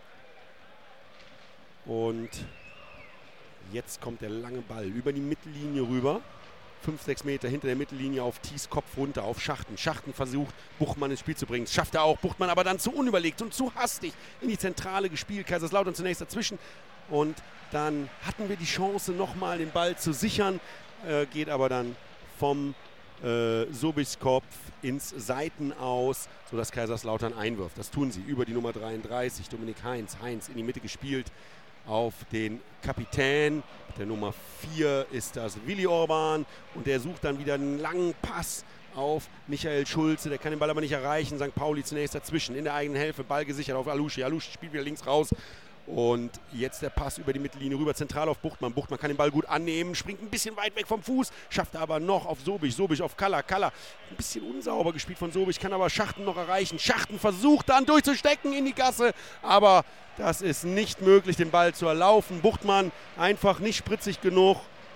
Und jetzt kommt der lange Ball über die Mittellinie rüber. fünf, sechs Meter hinter der Mittellinie auf Thies Kopf runter, auf Schachten. Schachten versucht, Buchmann ins Spiel zu bringen. Das schafft er auch. Buchmann aber dann zu unüberlegt und zu hastig in die Zentrale gespielt. Kaiserslautern zunächst dazwischen. Und dann hatten wir die Chance, nochmal den Ball zu sichern. Äh, geht aber dann vom äh, Sobichs Kopf ins Seitenaus, sodass Kaiserslautern einwirft. Das tun sie über die Nummer dreiunddreißig. Dominik Heinz. Heinz in die Mitte gespielt auf den Kapitän. Der Nummer vier ist das Willi Orban und der sucht dann wieder einen langen Pass auf Michael Schulze. Der kann den Ball aber nicht erreichen. Sankt Pauli zunächst dazwischen in der eigenen Hälfte. Ball gesichert auf Alushi. Alushi spielt wieder links raus. Und jetzt der Pass über die Mittellinie rüber, zentral auf Buchtmann. Buchtmann kann den Ball gut annehmen, springt ein bisschen weit weg vom Fuß, schafft er aber noch auf Sobich. Sobich auf Kalla. Kalla ein bisschen unsauber gespielt von Sobich, kann aber Schachten noch erreichen. Schachten versucht dann durchzustecken in die Gasse, aber das ist nicht möglich, den Ball zu erlaufen. Buchtmann einfach nicht spritzig genug.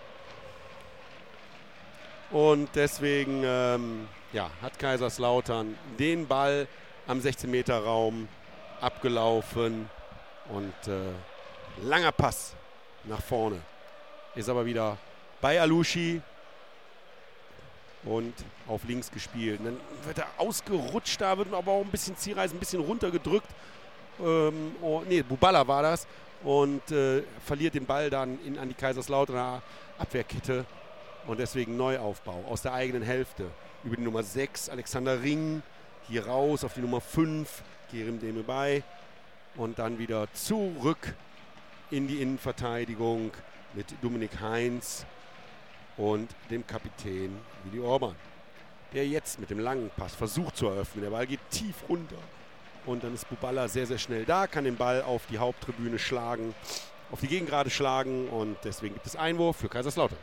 Und deswegen ähm, ja, hat Kaiserslautern den Ball am sechzehn Meter Raum abgelaufen. Und äh, langer Pass nach vorne. Ist aber wieder bei Alushi und auf links gespielt. Und dann wird er ausgerutscht, da wird aber auch ein bisschen Zierreis, ein bisschen runtergedrückt. Ähm, oh, nee, Buballa war das. Und äh, verliert den Ball dann in, an die Kaiserslauterer Abwehrkette. Und deswegen Neuaufbau aus der eigenen Hälfte. über die Nummer sechs, Alexander Ring, hier raus auf die Nummer fünf, Kerim Demirbay. Und dann wieder zurück in die Innenverteidigung mit Dominik Heinz und dem Kapitän Willi Orban, der jetzt mit dem langen Pass versucht zu eröffnen. Der Ball geht tief runter und dann ist Buballa sehr, sehr schnell da, kann den Ball auf die Haupttribüne schlagen, auf die Gegengrade schlagen und deswegen gibt es Einwurf für Kaiserslautern.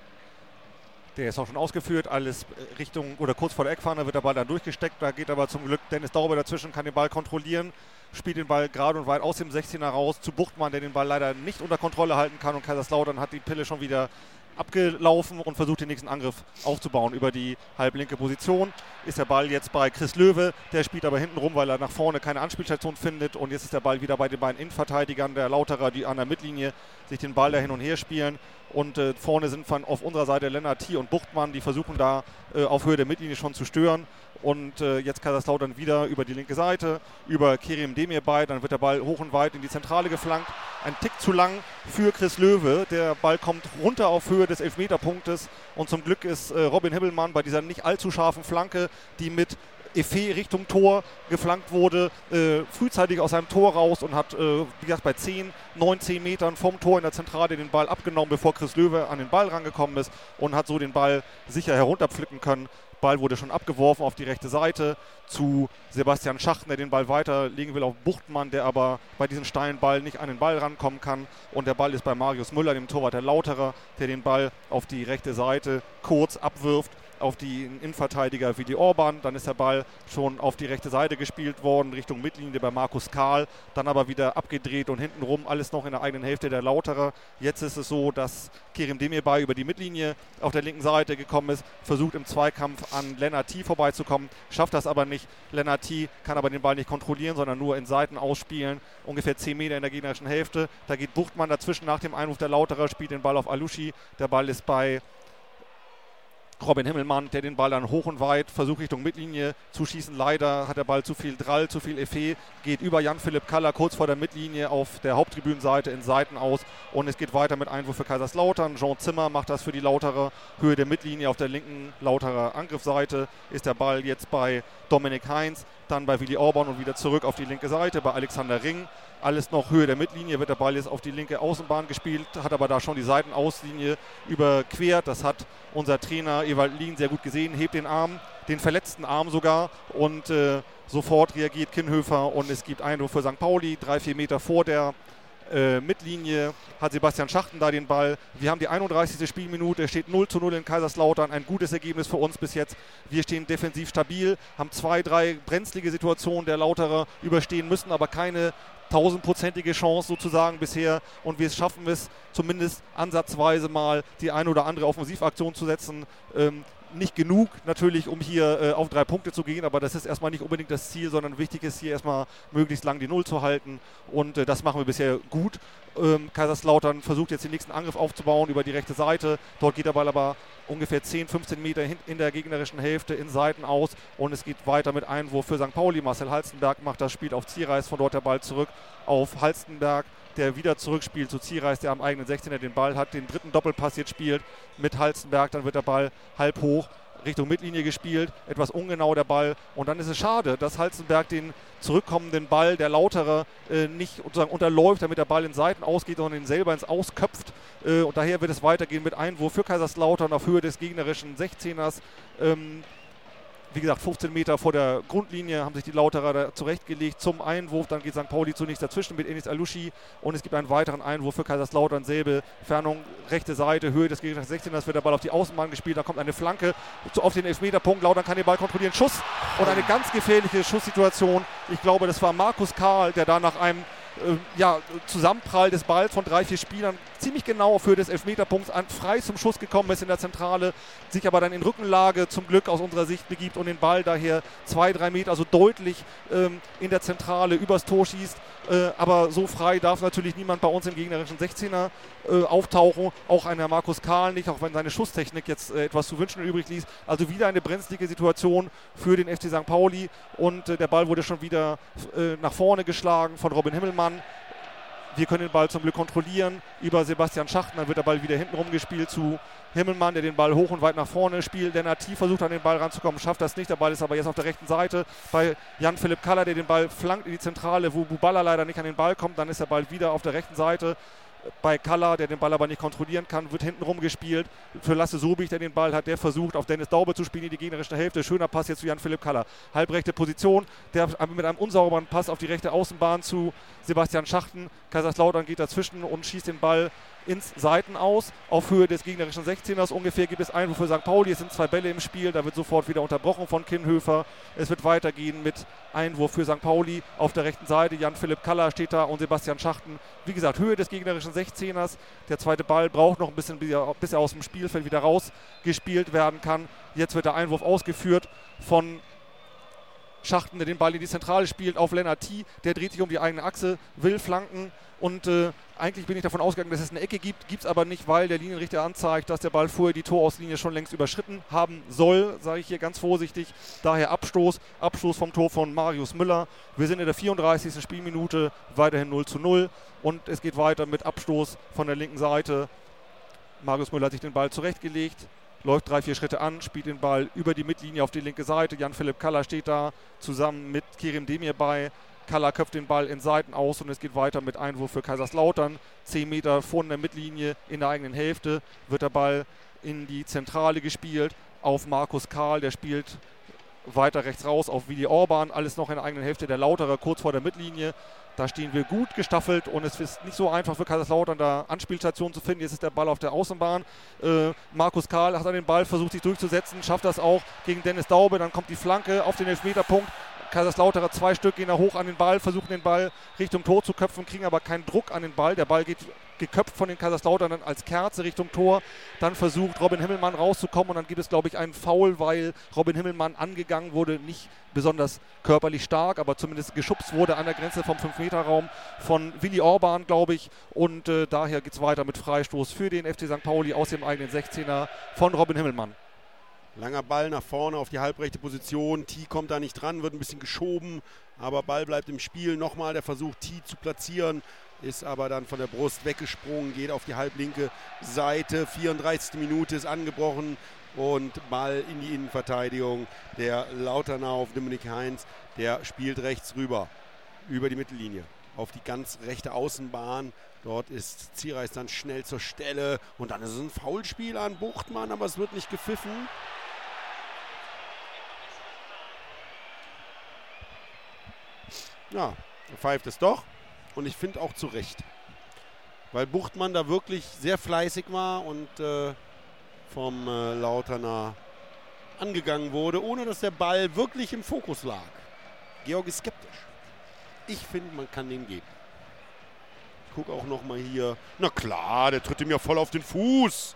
Der ist auch schon ausgeführt, alles Richtung oder kurz vor der Eckfahne wird der Ball dann durchgesteckt, da geht aber zum Glück Dennis Daube dazwischen, kann den Ball kontrollieren, spielt den Ball gerade und weit aus dem sechzehner raus zu Buchtmann, der den Ball leider nicht unter Kontrolle halten kann und Kaiserslautern hat die Pille schon wieder abgelaufen und versucht den nächsten Angriff aufzubauen. Über die halblinke Position ist der Ball jetzt bei Chris Löwe, der spielt aber hinten rum, weil er nach vorne keine Anspielstation findet und jetzt ist der Ball wieder bei den beiden Innenverteidigern der Lauterer, die an der Mittellinie sich den Ball da hin und her spielen und äh, vorne sind von auf unserer Seite Lennart Thiel und Buchtmann, die versuchen da äh, auf Höhe der Mittellinie schon zu stören und äh, jetzt Kaiserslautern wieder über die linke Seite, über Kerim Demirbay, dann wird der Ball hoch und weit in die Zentrale geflankt, ein Tick zu lang für Chris Löwe, der Ball kommt runter auf Höhe des Elfmeterpunktes und zum Glück ist äh, Robin Himmelmann bei dieser nicht allzu scharfen Flanke, die mit Effet Richtung Tor geflankt wurde, äh, frühzeitig aus seinem Tor raus und hat, äh, wie gesagt, bei zehn, neun, zehn Metern vom Tor in der Zentrale den Ball abgenommen, bevor Chris Löwe an den Ball rangekommen ist und hat so den Ball sicher herunterpflücken können. Ball wurde schon abgeworfen auf die rechte Seite zu Sebastian Schachten, der den Ball weiterlegen will auf Buchtmann, der aber bei diesem steilen Ball nicht an den Ball rankommen kann. Und der Ball ist bei Marius Müller, dem Torwart der Lauterer, der den Ball auf die rechte Seite kurz abwirft auf die Innenverteidiger Willi Orban. Dann ist der Ball schon auf die rechte Seite gespielt worden, Richtung Mittellinie bei Markus Karl. Dann aber wieder abgedreht und hintenrum alles noch in der eigenen Hälfte der Lauterer. Jetzt ist es so, dass Kerim Demirbay über die Mittellinie auf der linken Seite gekommen ist, versucht im Zweikampf an Lennart Thiel vorbeizukommen, schafft das aber nicht. Lennart Thiel kann aber den Ball nicht kontrollieren, sondern nur in Seiten ausspielen, ungefähr zehn Meter in der gegnerischen Hälfte. Da geht Buchtmann dazwischen nach dem Einwurf der Lauterer, spielt den Ball auf Alushi. Der Ball ist bei Robin Himmelmann, der den Ball dann hoch und weit versucht Richtung Mittellinie zu schießen. Leider hat der Ball zu viel Drall, zu viel Effet, geht über Jan-Philipp Kaller kurz vor der Mittellinie auf der Haupttribünenseite in Seiten aus und es geht weiter mit Einwurf für Kaiserslautern. Jean Zimmer macht das für die Lauterer, Höhe der Mittellinie auf der linken Lauterer Angriffsseite ist der Ball jetzt bei Dominik Heinz, dann bei Willi Orban und wieder zurück auf die linke Seite bei Alexander Ring. Alles noch Höhe der Mittellinie, wird der Ball jetzt auf die linke Außenbahn gespielt, hat aber da schon die Seitenauslinie überquert. Das hat unser Trainer Ewald Lien sehr gut gesehen, hebt den Arm, den verletzten Arm sogar und äh, sofort reagiert Kinnhöfer und es gibt Einwurf für Sankt Pauli, drei, vier Meter vor der äh, Mittellinie hat Sebastian Schachten da den Ball. Wir haben die einunddreißigste Spielminute, es steht null zu null in Kaiserslautern, ein gutes Ergebnis für uns bis jetzt. Wir stehen defensiv stabil, haben zwei, drei brenzlige Situationen der Lauterer überstehen müssen, aber keine tausendprozentige Chance sozusagen bisher und wir schaffen es zumindest ansatzweise mal die eine oder andere Offensivaktion zu setzen. Ähm, nicht genug natürlich, um hier äh, auf drei Punkte zu gehen, aber das ist erstmal nicht unbedingt das Ziel, sondern wichtig ist hier erstmal möglichst lang die Null zu halten und äh, das machen wir bisher gut. Ähm, Kaiserslautern versucht jetzt den nächsten Angriff aufzubauen über die rechte Seite, dort geht der Ball aber ungefähr zehn, fünfzehn Meter hin in der gegnerischen Hälfte in Seiten aus und es geht weiter mit Einwurf für Sankt Pauli. Marcel Halstenberg macht das Spiel auf Ziereis, von dort der Ball zurück auf Halstenberg, der wieder zurückspielt zu Ziereis, der am eigenen sechzehner den Ball hat, den dritten Doppelpass jetzt spielt mit Halstenberg, dann wird der Ball halb hoch Richtung Mittellinie gespielt, etwas ungenau der Ball und dann ist es schade, dass Halstenberg den zurückkommenden Ball der Lauterer äh, nicht sozusagen unterläuft, damit der Ball in Seiten ausgeht, sondern ihn selber ins Ausköpft äh, und daher wird es weitergehen mit Einwurf für Kaiserslautern auf Höhe des gegnerischen sechzehners. Ähm, Wie gesagt, fünfzehn Meter vor der Grundlinie haben sich die Lauterer da zurechtgelegt zum Einwurf. Dann geht Sankt Pauli zunächst dazwischen mit Enis Alushi und es gibt einen weiteren Einwurf für Kaiserslautern. Selbe Fernung, rechte Seite, Höhe des gegnerischen sechzehners, wird der Ball auf die Außenbahn gespielt. Da kommt eine Flanke auf den Elfmeterpunkt. Lautern kann den Ball kontrollieren. Schuss und eine ganz gefährliche Schusssituation. Ich glaube, das war Markus Karl, der da nach einem Äh, ja, Zusammenprall des Balls von drei, vier Spielern ziemlich genau auf Höhe des Elfmeterpunkts an, frei zum Schuss gekommen ist in der Zentrale, sich aber dann in Rückenlage zum Glück aus unserer Sicht begibt und den Ball daher zwei, drei Meter, also deutlich ähm, in der Zentrale übers Tor schießt. Äh, aber so frei darf natürlich niemand bei uns im gegnerischen sechzehner äh, auftauchen, auch einer Markus Karl nicht, auch wenn seine Schusstechnik jetzt äh, etwas zu wünschen übrig ließ. Also wieder eine brenzlige Situation für den F C Sankt Pauli und äh, der Ball wurde schon wieder äh, nach vorne geschlagen von Robin Himmelmann. Wir können den Ball zum Glück kontrollieren über Sebastian Schachten. Dann wird der Ball wieder hinten rumgespielt zu Himmelmann, der den Ball hoch und weit nach vorne spielt. Lennart Thiel versucht an den Ball ranzukommen, schafft das nicht. Der Ball ist aber jetzt auf der rechten Seite bei Jan-Philipp Kaller, der den Ball flankt in die Zentrale, wo Buballa leider nicht an den Ball kommt. Dann ist der Ball wieder auf der rechten Seite bei Kaller, der den Ball aber nicht kontrollieren kann, wird hinten rumgespielt. Für Lasse Sobich, der den Ball hat, der versucht, auf Dennis Daube zu spielen in die gegnerische Hälfte. Schöner Pass jetzt zu Jan-Philipp Kaller. Halbrechte Position, der mit einem unsauberen Pass auf die rechte Außenbahn zu Sebastian Schachten. Kaiserslautern geht dazwischen und schießt den Ball ins Seiten aus, auf Höhe des gegnerischen sechzehners ungefähr. Gibt es Einwurf für Sankt Pauli, es sind zwei Bälle im Spiel, da wird sofort wieder unterbrochen von Kinnhöfer. Es wird weitergehen mit Einwurf für Sankt Pauli auf der rechten Seite. Jan-Philipp Kaller steht da und Sebastian Schachten. Wie gesagt, Höhe des gegnerischen sechzehners. Der zweite Ball braucht noch ein bisschen, bis er aus dem Spielfeld wieder rausgespielt werden kann. Jetzt wird der Einwurf ausgeführt von Schachten, der den Ball in die Zentrale spielt, auf Lennart Thiel. Der dreht sich um die eigene Achse, will flanken. Und äh, eigentlich bin ich davon ausgegangen, dass es eine Ecke gibt. Gibt es aber nicht, weil der Linienrichter anzeigt, dass der Ball vorher die Torauslinie schon längst überschritten haben soll, sage ich hier ganz vorsichtig. Daher Abstoß. Abstoß vom Tor von Marius Müller. Wir sind in der vierunddreißigsten Spielminute, weiterhin null zu null. Und es geht weiter mit Abstoß von der linken Seite. Marius Müller hat sich den Ball zurechtgelegt. Läuft drei, vier Schritte an, spielt den Ball über die Mittellinie auf die linke Seite. Jan-Philipp Kaller steht da zusammen mit Kerim Demir bei. Kaller köpft den Ball in Seiten aus und es geht weiter mit Einwurf für Kaiserslautern. Zehn Meter vor der Mittellinie in der eigenen Hälfte wird der Ball in die Zentrale gespielt auf Markus Karl. Der spielt weiter rechts raus auf Willi Orban. Alles noch in der eigenen Hälfte der Lauterer kurz vor der Mittellinie. Da stehen wir gut gestaffelt und es ist nicht so einfach für Kaiserslautern, da Anspielstationen zu finden. Jetzt ist der Ball auf der Außenbahn. Äh, Markus Karl hat an den Ball versucht, sich durchzusetzen, schafft das auch gegen Dennis Daube. Dann kommt die Flanke auf den Elfmeterpunkt. Kaiserslauterer zwei Stück gehen da hoch an den Ball, versuchen den Ball Richtung Tor zu köpfen, kriegen aber keinen Druck an den Ball. Der Ball geht geköpft von den Kaiserslautern als Kerze Richtung Tor. Dann versucht Robin Himmelmann rauszukommen und dann gibt es, glaube ich, einen Foul, weil Robin Himmelmann angegangen wurde, nicht besonders körperlich stark, aber zumindest geschubst wurde an der Grenze vom fünf Meter Raum von Willi Orban, glaube ich. Und äh, daher geht es weiter mit Freistoß für den F C Sankt Pauli aus dem eigenen sechzehner von Robin Himmelmann. Langer Ball nach vorne auf die halbrechte Position. T kommt da nicht dran, wird ein bisschen geschoben, aber Ball bleibt im Spiel. Nochmal der Versuch, T zu platzieren, ist aber dann von der Brust weggesprungen, geht auf die halblinke Seite. vierunddreißigste Minute ist angebrochen und Ball in die Innenverteidigung. Der Lauterner auf Dominik Heinz, der spielt rechts rüber, über die Mittellinie, auf die ganz rechte Außenbahn. Dort ist Ziereis dann schnell zur Stelle und dann ist es ein Foulspiel an Buchtmann, aber es wird nicht gepfiffen. Ja, er pfeift es doch und ich finde auch zu Recht. Weil Buchtmann da wirklich sehr fleißig war und äh, vom äh, Lauterner angegangen wurde, ohne dass der Ball wirklich im Fokus lag. Georg ist skeptisch. Ich finde, man kann den geben. Ich gucke auch noch mal hier. Na klar, der tritt ihm ja voll auf den Fuß.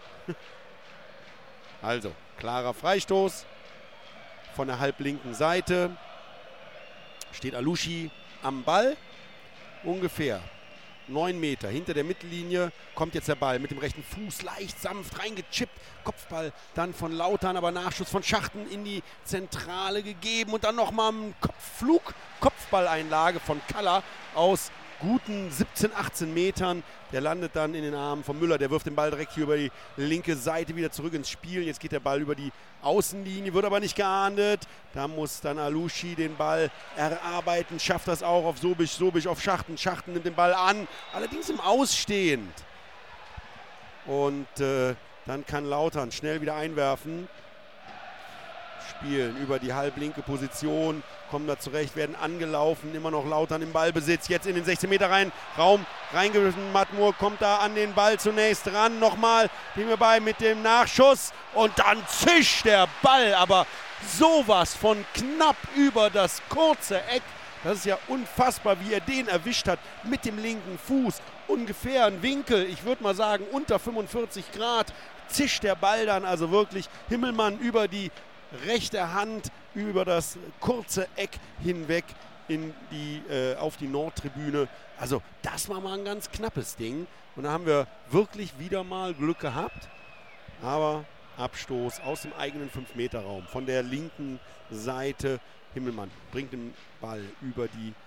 Also, klarer Freistoß von der halblinken Seite. Steht Alushi am Ball, ungefähr neun Meter hinter der Mittellinie. Kommt jetzt der Ball mit dem rechten Fuß leicht sanft reingechippt. Kopfball dann von Lautern, aber Nachschuss von Schachten in die Zentrale gegeben. Und dann nochmal ein Kopfflug, Kopfballeinlage von Kaller aus guten siebzehn, achtzehn Metern. Der landet dann in den Armen von Müller. Der wirft den Ball direkt hier über die linke Seite wieder zurück ins Spiel. Jetzt geht der Ball über die Außenlinie, wird aber nicht geahndet. Da muss dann Alushi den Ball erarbeiten, schafft das auch auf Sobich, Sobich auf Schachten. Schachten nimmt den Ball an, allerdings im Ausstehend. Und äh, dann kann Lautern schnell wieder einwerfen. Spielen über die halblinke Position, kommen da zurecht, werden angelaufen, immer noch Lautern im Ballbesitz, jetzt in den sechzehn Meter rein, Raum reingeworfen, Matmur kommt da an den Ball zunächst ran, nochmal, den wir bei mit dem Nachschuss und dann zischt der Ball, aber sowas von knapp über das kurze Eck, das ist ja unfassbar, wie er den erwischt hat mit dem linken Fuß, ungefähr ein Winkel, ich würde mal sagen unter fünfundvierzig Grad, zischt der Ball dann also wirklich Himmelmann über die rechte Hand über das kurze Eck hinweg in die, äh, auf die Nordtribüne. Also das war mal ein ganz knappes Ding. Und da haben wir wirklich wieder mal Glück gehabt. Aber Abstoß aus dem eigenen fünf Meter Raum. Von der linken Seite. Himmelmann bringt den Ball über die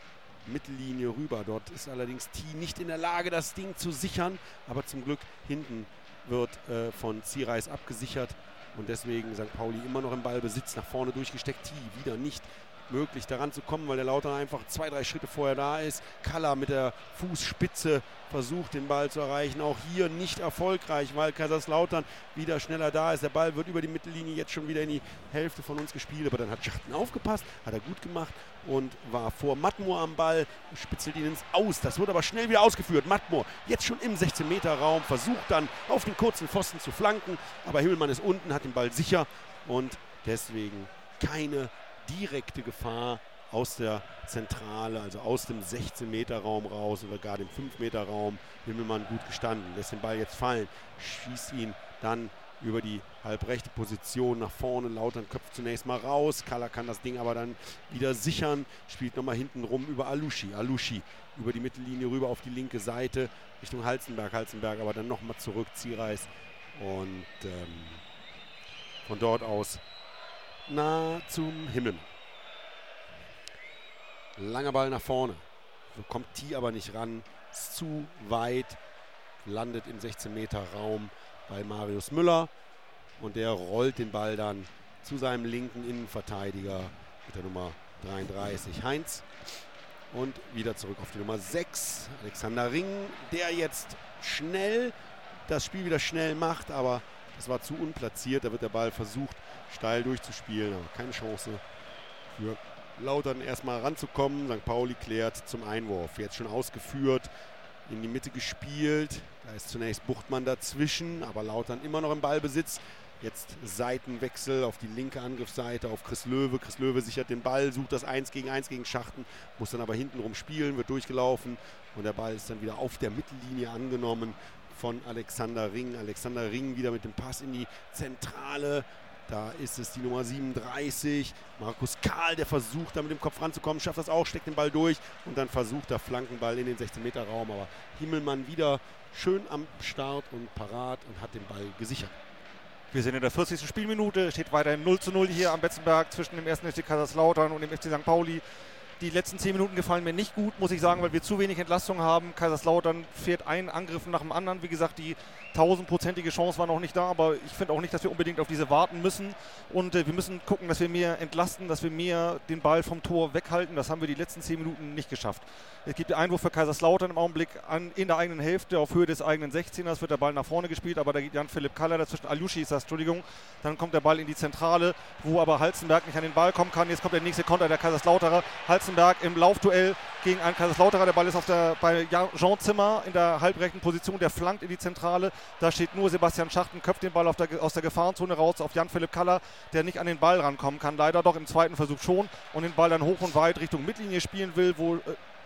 Mittellinie rüber. Dort ist allerdings T nicht in der Lage, das Ding zu sichern, aber zum Glück hinten wird äh, von Ziereis abgesichert und deswegen Sankt Pauli immer noch im Ballbesitz, nach vorne durchgesteckt. T wieder nicht möglich daran zu kommen, weil der Lautern einfach zwei, drei Schritte vorher da ist. Kalla mit der Fußspitze versucht, den Ball zu erreichen. Auch hier nicht erfolgreich, weil Kaiserslautern wieder schneller da ist. Der Ball wird über die Mittellinie jetzt schon wieder in die Hälfte von uns gespielt. Aber dann hat Schachten aufgepasst, hat er gut gemacht und war vor Mattmoor am Ball, spitzelt ihn ins Aus. Das wird aber schnell wieder ausgeführt. Mattmoor jetzt schon im sechzehn Meter Raum, versucht dann auf den kurzen Pfosten zu flanken. Aber Himmelmann ist unten, hat den Ball sicher und deswegen keine direkte Gefahr aus der Zentrale, also aus dem sechzehn Meter Raum raus oder gar dem fünf Meter Raum. Himmelmann gut gestanden, lässt den Ball jetzt fallen, schießt ihn dann über die halbrechte Position nach vorne. Lautern köpft zunächst mal raus. Kalla kann das Ding aber dann wieder sichern, spielt nochmal hinten rum über Aluschi. Aluschi über die Mittellinie rüber auf die linke Seite Richtung Halzenberg. Halzenberg aber dann nochmal zurück, Ziereis. Und ähm, von dort aus nah zum Himmel. Langer Ball nach vorne. So kommt T aber nicht ran. Ist zu weit. Landet im sechzehn Meter Raum bei Marius Müller. Und der rollt den Ball dann zu seinem linken Innenverteidiger mit der Nummer dreiunddreißig, Heinz. Und wieder zurück auf die Nummer sechs, Alexander Ring, der jetzt schnell das Spiel wieder schnell macht, aber das war zu unplatziert. Da wird der Ball versucht, steil durchzuspielen, aber keine Chance für Lautern erstmal ranzukommen. Sankt Pauli klärt zum Einwurf. Jetzt schon ausgeführt, in die Mitte gespielt. Da ist zunächst Buchtmann dazwischen, aber Lautern immer noch im Ballbesitz. Jetzt Seitenwechsel auf die linke Angriffsseite auf Chris Löwe. Chris Löwe sichert den Ball, sucht das eins gegen eins gegen Schachten, muss dann aber hintenrum spielen, wird durchgelaufen und der Ball ist dann wieder auf der Mittellinie angenommen von Alexander Ring. Alexander Ring wieder mit dem Pass in die Zentrale. Da ist es die Nummer siebenunddreißig, Markus Kahl, der versucht da mit dem Kopf ranzukommen, schafft das auch, steckt den Ball durch und dann versucht der Flankenball in den sechzehn Meter Raum. Aber Himmelmann wieder schön am Start und parat und hat den Ball gesichert. Wir sind in der vierzigsten Spielminute, steht weiterhin null zu null hier am Betzenberg zwischen dem ersten F C Kaiserslautern und dem F C Sankt Pauli. Die letzten zehn Minuten gefallen mir nicht gut, muss ich sagen, weil wir zu wenig Entlastung haben. Kaiserslautern fährt einen Angriff nach dem anderen. Wie gesagt, die tausendprozentige Chance war noch nicht da, aber ich finde auch nicht, dass wir unbedingt auf diese warten müssen. Und äh, wir müssen gucken, dass wir mehr entlasten, dass wir mehr den Ball vom Tor weghalten. Das haben wir die letzten zehn Minuten nicht geschafft. Es gibt den Einwurf für Kaiserslautern im Augenblick an, in der eigenen Hälfte auf Höhe des eigenen sechzehners. Wird der Ball nach vorne gespielt, aber da geht Jan-Philipp Kaller dazwischen. Aluschi ist das, Entschuldigung. Dann kommt der Ball in die Zentrale, wo aber Halzenberg nicht an den Ball kommen kann. Jetzt kommt der nächste Konter der Kaiserslauterer. Halzenberg im Laufduell gegen einen Kaiserslauterer. Der Ball ist auf der, bei Jean Zimmer in der halbrechten Position. Der flankt in die Zentrale. Da steht nur Sebastian Schachten, köpft den Ball auf der, aus der Gefahrenzone raus auf Jan-Philipp Kaller, der nicht an den Ball rankommen kann. Leider doch im zweiten Versuch schon und den Ball dann hoch und weit Richtung Mittellinie spielen will, wo äh,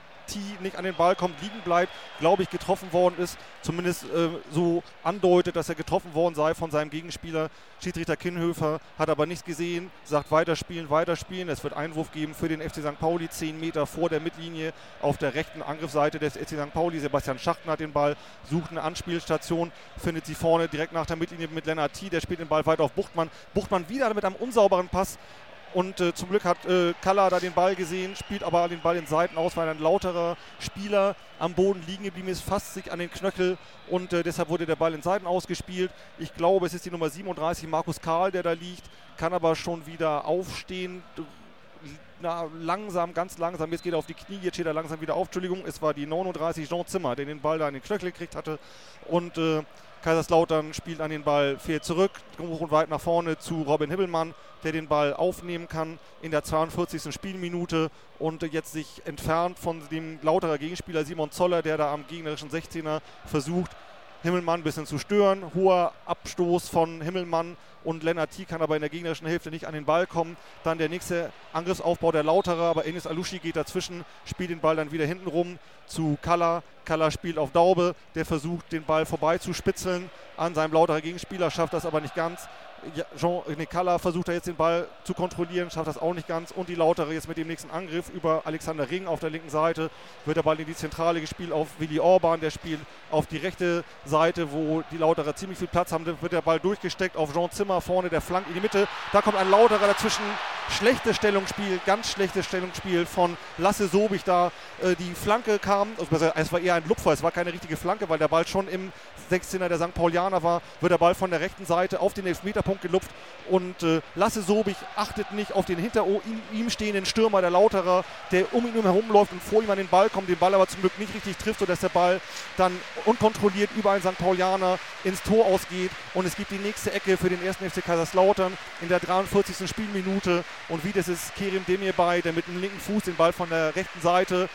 T nicht an den Ball kommt, liegen bleibt, glaube ich, getroffen worden ist. Zumindest äh, so andeutet, dass er getroffen worden sei von seinem Gegenspieler. Schiedsrichter Kinnhöfer hat aber nichts gesehen, sagt weiterspielen, weiterspielen. Es wird Einwurf geben für den F C Sankt Pauli, zehn Meter vor der Mittellinie auf der rechten Angriffsseite des F C Sankt Pauli. Sebastian Schachten hat den Ball, sucht eine Anspielstation, findet sie vorne direkt nach der Mittellinie mit Lennart T. Der spielt den Ball weiter auf Buchtmann. Buchtmann wieder mit einem unsauberen Pass. Und äh, zum Glück hat äh, Kalla da den Ball gesehen, spielt aber den Ball in Seiten aus, weil ein lauterer Spieler am Boden liegen geblieben ist, fasst sich an den Knöchel und äh, deshalb wurde der Ball in Seiten ausgespielt. Ich glaube, es ist die Nummer siebenunddreißig, Markus Kahl, der da liegt, kann aber schon wieder aufstehen. Na, langsam, ganz langsam, jetzt geht er auf die Knie, jetzt steht er langsam wieder auf. Entschuldigung, es war die neununddreißig, Jean Zimmer, der den Ball da an den Knöchel gekriegt hatte. Und äh, Kaiserslautern spielt an den Ball, fährt zurück, hoch und weit nach vorne zu Robin Hibbelmann, der den Ball aufnehmen kann in der zweiundvierzigsten Spielminute und jetzt sich entfernt von dem Lauterer Gegenspieler Simon Zoller, der da am gegnerischen sechzehner versucht, Himmelmann ein bisschen zu stören. Hoher Abstoß von Himmelmann und Lennart T. kann aber in der gegnerischen Hälfte nicht an den Ball kommen. Dann der nächste Angriffsaufbau der Lauterer, aber Enis Aluschi geht dazwischen, spielt den Ball dann wieder hinten rum zu Kalla. Kalla spielt auf Daube, der versucht den Ball vorbei zu spitzeln an seinem Lauterer Gegenspieler, schafft das aber nicht ganz. Jean ne, Kalla versucht er jetzt den Ball zu kontrollieren, schafft das auch nicht ganz. Und die Lauterer jetzt mit dem nächsten Angriff über Alexander Ring auf der linken Seite. Wird der Ball in die Zentrale gespielt auf Willi Orban, der spielt auf die rechte Seite, wo die Lauterer ziemlich viel Platz haben. Dann wird der Ball durchgesteckt auf Jean Zimmer vorne, der flankt in die Mitte. Da kommt ein Lauterer dazwischen, schlechtes Stellungsspiel, ganz schlechtes Stellungsspiel von Lasse Sobich da. Äh, die Flanke kam, also es war eher ein Lupfer, es war keine richtige Flanke, weil der Ball schon im sechzehner der Sankt Paulianer war, wird der Ball von der rechten Seite auf den Elfmeterpunkt gelupft und äh, Lasse Sobich achtet nicht auf den hinter ihm, ihm stehenden Stürmer, der Lauterer, der um ihn herumläuft und vor ihm an den Ball kommt, den Ball aber zum Glück nicht richtig trifft, sodass der Ball dann unkontrolliert über einen Sankt Paulianer ins Tor ausgeht und es gibt die nächste Ecke für den ersten F C Kaiserslautern in der dreiundvierzigsten Spielminute und wie das ist Kerim Demirbay, der mit dem linken Fuß den Ball von der rechten Seite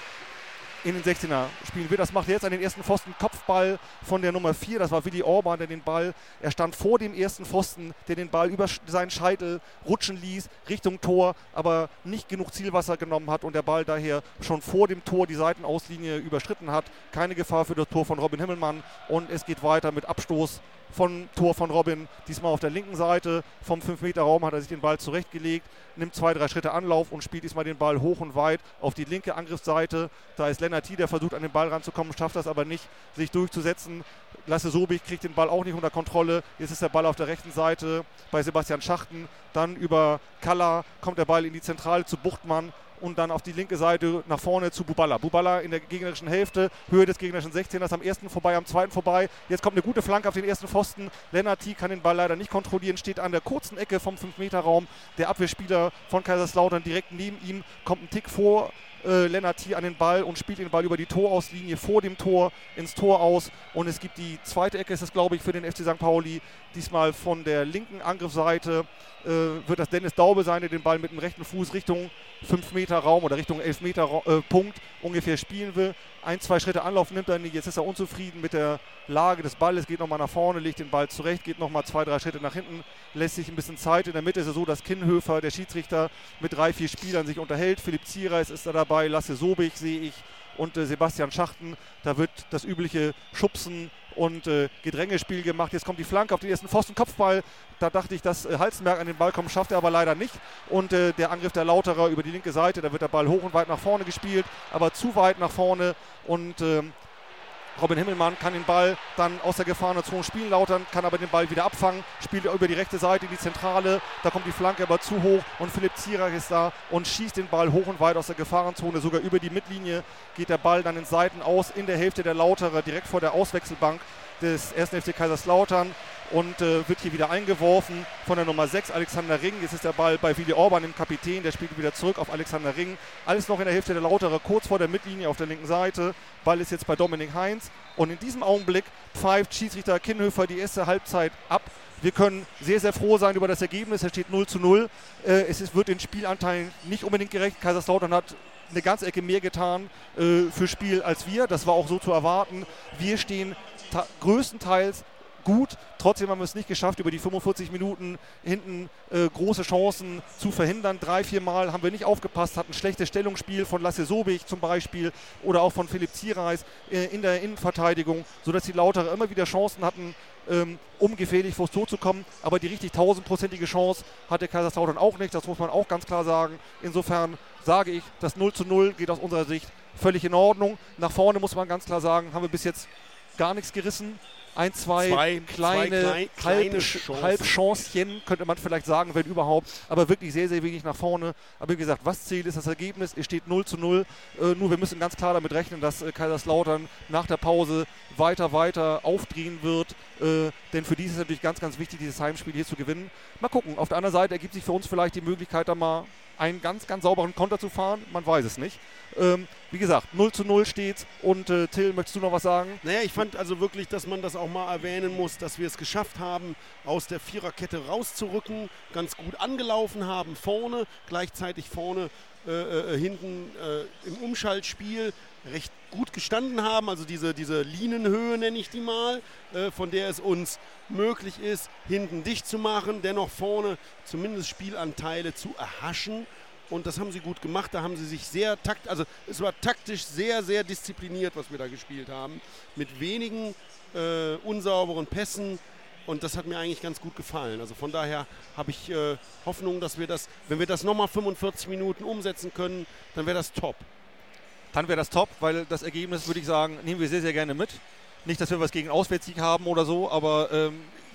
in den sechzehner spielen will. Das macht er jetzt an den ersten Pfosten. Kopfball von der Nummer vier. Das war Willi Orban, der den Ball, er stand vor dem ersten Pfosten, der den Ball über seinen Scheitel rutschen ließ, Richtung Tor, aber nicht genug Zielwasser genommen hat und der Ball daher schon vor dem Tor die Seitenauslinie überschritten hat. Keine Gefahr für das Tor von Robin Himmelmann und es geht weiter mit Abstoß von Tor von Robin, diesmal auf der linken Seite. Vom fünf Meter Raum hat er sich den Ball zurechtgelegt, nimmt zwei, drei Schritte Anlauf und spielt diesmal den Ball hoch und weit auf die linke Angriffsseite. Da ist Lennart T., der versucht an den Ball ranzukommen, schafft das aber nicht, sich durchzusetzen. Lasse Sobich kriegt den Ball auch nicht unter Kontrolle. Jetzt ist der Ball auf der rechten Seite bei Sebastian Schachten. Dann über Kalla kommt der Ball in die Zentrale zu Buchtmann. Und dann auf die linke Seite nach vorne zu Buballa. Buballa in der gegnerischen Hälfte, Höhe des gegnerischen sechzehners, am ersten vorbei, am zweiten vorbei. Jetzt kommt eine gute Flanke auf den ersten Pfosten. Lennart T. kann den Ball leider nicht kontrollieren, steht an der kurzen Ecke vom fünf Meter Raum. Der Abwehrspieler von Kaiserslautern direkt neben ihm, kommt ein Tick vor äh, Lennart T. an den Ball und spielt den Ball über die Torauslinie vor dem Tor ins Tor aus. Und es gibt die zweite Ecke, ist das glaube ich für den F C Sankt Pauli, diesmal von der linken Angriffsseite. Äh, wird das Dennis Daube sein, der den Ball mit dem rechten Fuß Richtung fünf Meter Raum oder Richtung elf Meter äh, Punkt ungefähr spielen will. Ein, zwei Schritte Anlauf nimmt er nicht. Jetzt ist er unzufrieden mit der Lage des Balles, geht nochmal nach vorne, legt den Ball zurecht, geht nochmal zwei, drei Schritte nach hinten, lässt sich ein bisschen Zeit. In der Mitte ist es so, dass Kinnhöfer, der Schiedsrichter, mit drei, vier Spielern sich unterhält. Philipp Ziereis ist da dabei, Lasse Sobich sehe ich und äh, Sebastian Schachten. Da wird das übliche Schubsen und äh, Gedrängespiel gemacht. Jetzt kommt die Flanke auf den ersten Pfosten, Kopfball. Da dachte ich, dass äh, Halzenberg an den Ball kommt, schafft er aber leider nicht. Und äh, der Angriff der Lauterer über die linke Seite, da wird der Ball hoch und weit nach vorne gespielt, aber zu weit nach vorne. Und äh, Robin Himmelmann kann den Ball dann aus der Gefahrenenzone spielen, Lautern kann aber den Ball wieder abfangen, spielt über die rechte Seite in die Zentrale, da kommt die Flanke aber zu hoch und Philipp Ziereich ist da und schießt den Ball hoch und weit aus der Gefahrenzone, sogar über die Mittellinie geht der Ball dann in Seiten aus, in der Hälfte der Lauterer, direkt vor der Auswechselbank des ersten F C Kaiserslautern und äh, wird hier wieder eingeworfen von der Nummer sechs, Alexander Ring. Jetzt ist der Ball bei Willi Orban, dem Kapitän, der spielt wieder zurück auf Alexander Ring. Alles noch in der Hälfte der Lauterer, kurz vor der Mittellinie auf der linken Seite. Ball ist jetzt bei Dominik Heinz und in diesem Augenblick pfeift Schiedsrichter Kinnhöfer die erste Halbzeit ab. Wir können sehr, sehr froh sein über das Ergebnis. Es steht null zu null. Äh, es ist, wird den Spielanteilen nicht unbedingt gerecht. Kaiserslautern hat eine ganze Ecke mehr getan äh, für Spiel als wir. Das war auch so zu erwarten. Wir stehen größtenteils gut. Trotzdem haben wir es nicht geschafft, über die fünfundvierzig Minuten hinten äh, große Chancen zu verhindern. Drei, vier Mal haben wir nicht aufgepasst, hatten ein schlechtes Stellungsspiel von Lasse Sobich zum Beispiel oder auch von Philipp Ziereis äh, in der Innenverteidigung, sodass die Lauterer immer wieder Chancen hatten, ähm, um gefährlich vors Tor zu kommen. Aber die richtig tausendprozentige Chance hatte Kaiserslautern auch nicht. Das muss man auch ganz klar sagen. Insofern sage ich, das null zu null geht aus unserer Sicht völlig in Ordnung. Nach vorne muss man ganz klar sagen, haben wir bis jetzt gar nichts gerissen. Ein, zwei, zwei kleine, zwei klein, kleine Halbchancen, könnte man vielleicht sagen, wenn überhaupt, aber wirklich sehr, sehr wenig nach vorne. Aber wie gesagt, was zählt, ist das Ergebnis. Es steht null zu null. Äh, nur wir müssen ganz klar damit rechnen, dass äh, Kaiserslautern nach der Pause weiter, weiter aufdrehen wird. Äh, denn für die ist es natürlich ganz, ganz wichtig, dieses Heimspiel hier zu gewinnen. Mal gucken. Auf der anderen Seite ergibt sich für uns vielleicht die Möglichkeit, da mal einen ganz, ganz sauberen Konter zu fahren. Man weiß es nicht. Ähm, wie gesagt, null zu null steht's. Und äh, Till, möchtest du noch was sagen? Naja, ich fand also wirklich, dass man das auch mal erwähnen muss, dass wir es geschafft haben, aus der Viererkette rauszurücken, ganz gut angelaufen haben vorne, gleichzeitig vorne äh, äh, hinten äh, im Umschaltspiel recht gut gestanden haben, also diese, diese Linienhöhe nenne ich die mal, äh, von der es uns möglich ist, hinten dicht zu machen, dennoch vorne zumindest Spielanteile zu erhaschen. Und das haben sie gut gemacht, da haben sie sich sehr takt, also es war taktisch sehr, sehr diszipliniert, was wir da gespielt haben, mit wenigen äh, unsauberen Pässen und das hat mir eigentlich ganz gut gefallen. Also von daher habe ich äh, Hoffnung, dass wir das, wenn wir das nochmal fünfundvierzig Minuten umsetzen können, dann wäre das top. Dann wäre das top, weil das Ergebnis, würde ich sagen, nehmen wir sehr, sehr gerne mit. Nicht, dass wir was gegen Auswärtssieg haben oder so, aber ähm,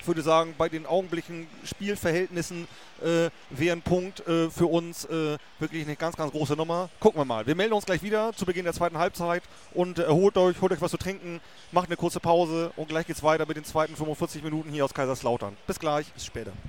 würde sagen, bei den augenblicklichen Spielverhältnissen äh, wäre ein Punkt äh, für uns äh, wirklich eine ganz, ganz große Nummer. Gucken wir mal. Wir melden uns gleich wieder zu Beginn der zweiten Halbzeit und äh, holt euch, holt euch was zu trinken, macht eine kurze Pause und gleich geht's weiter mit den zweiten fünfundvierzig Minuten hier aus Kaiserslautern. Bis gleich. Bis später.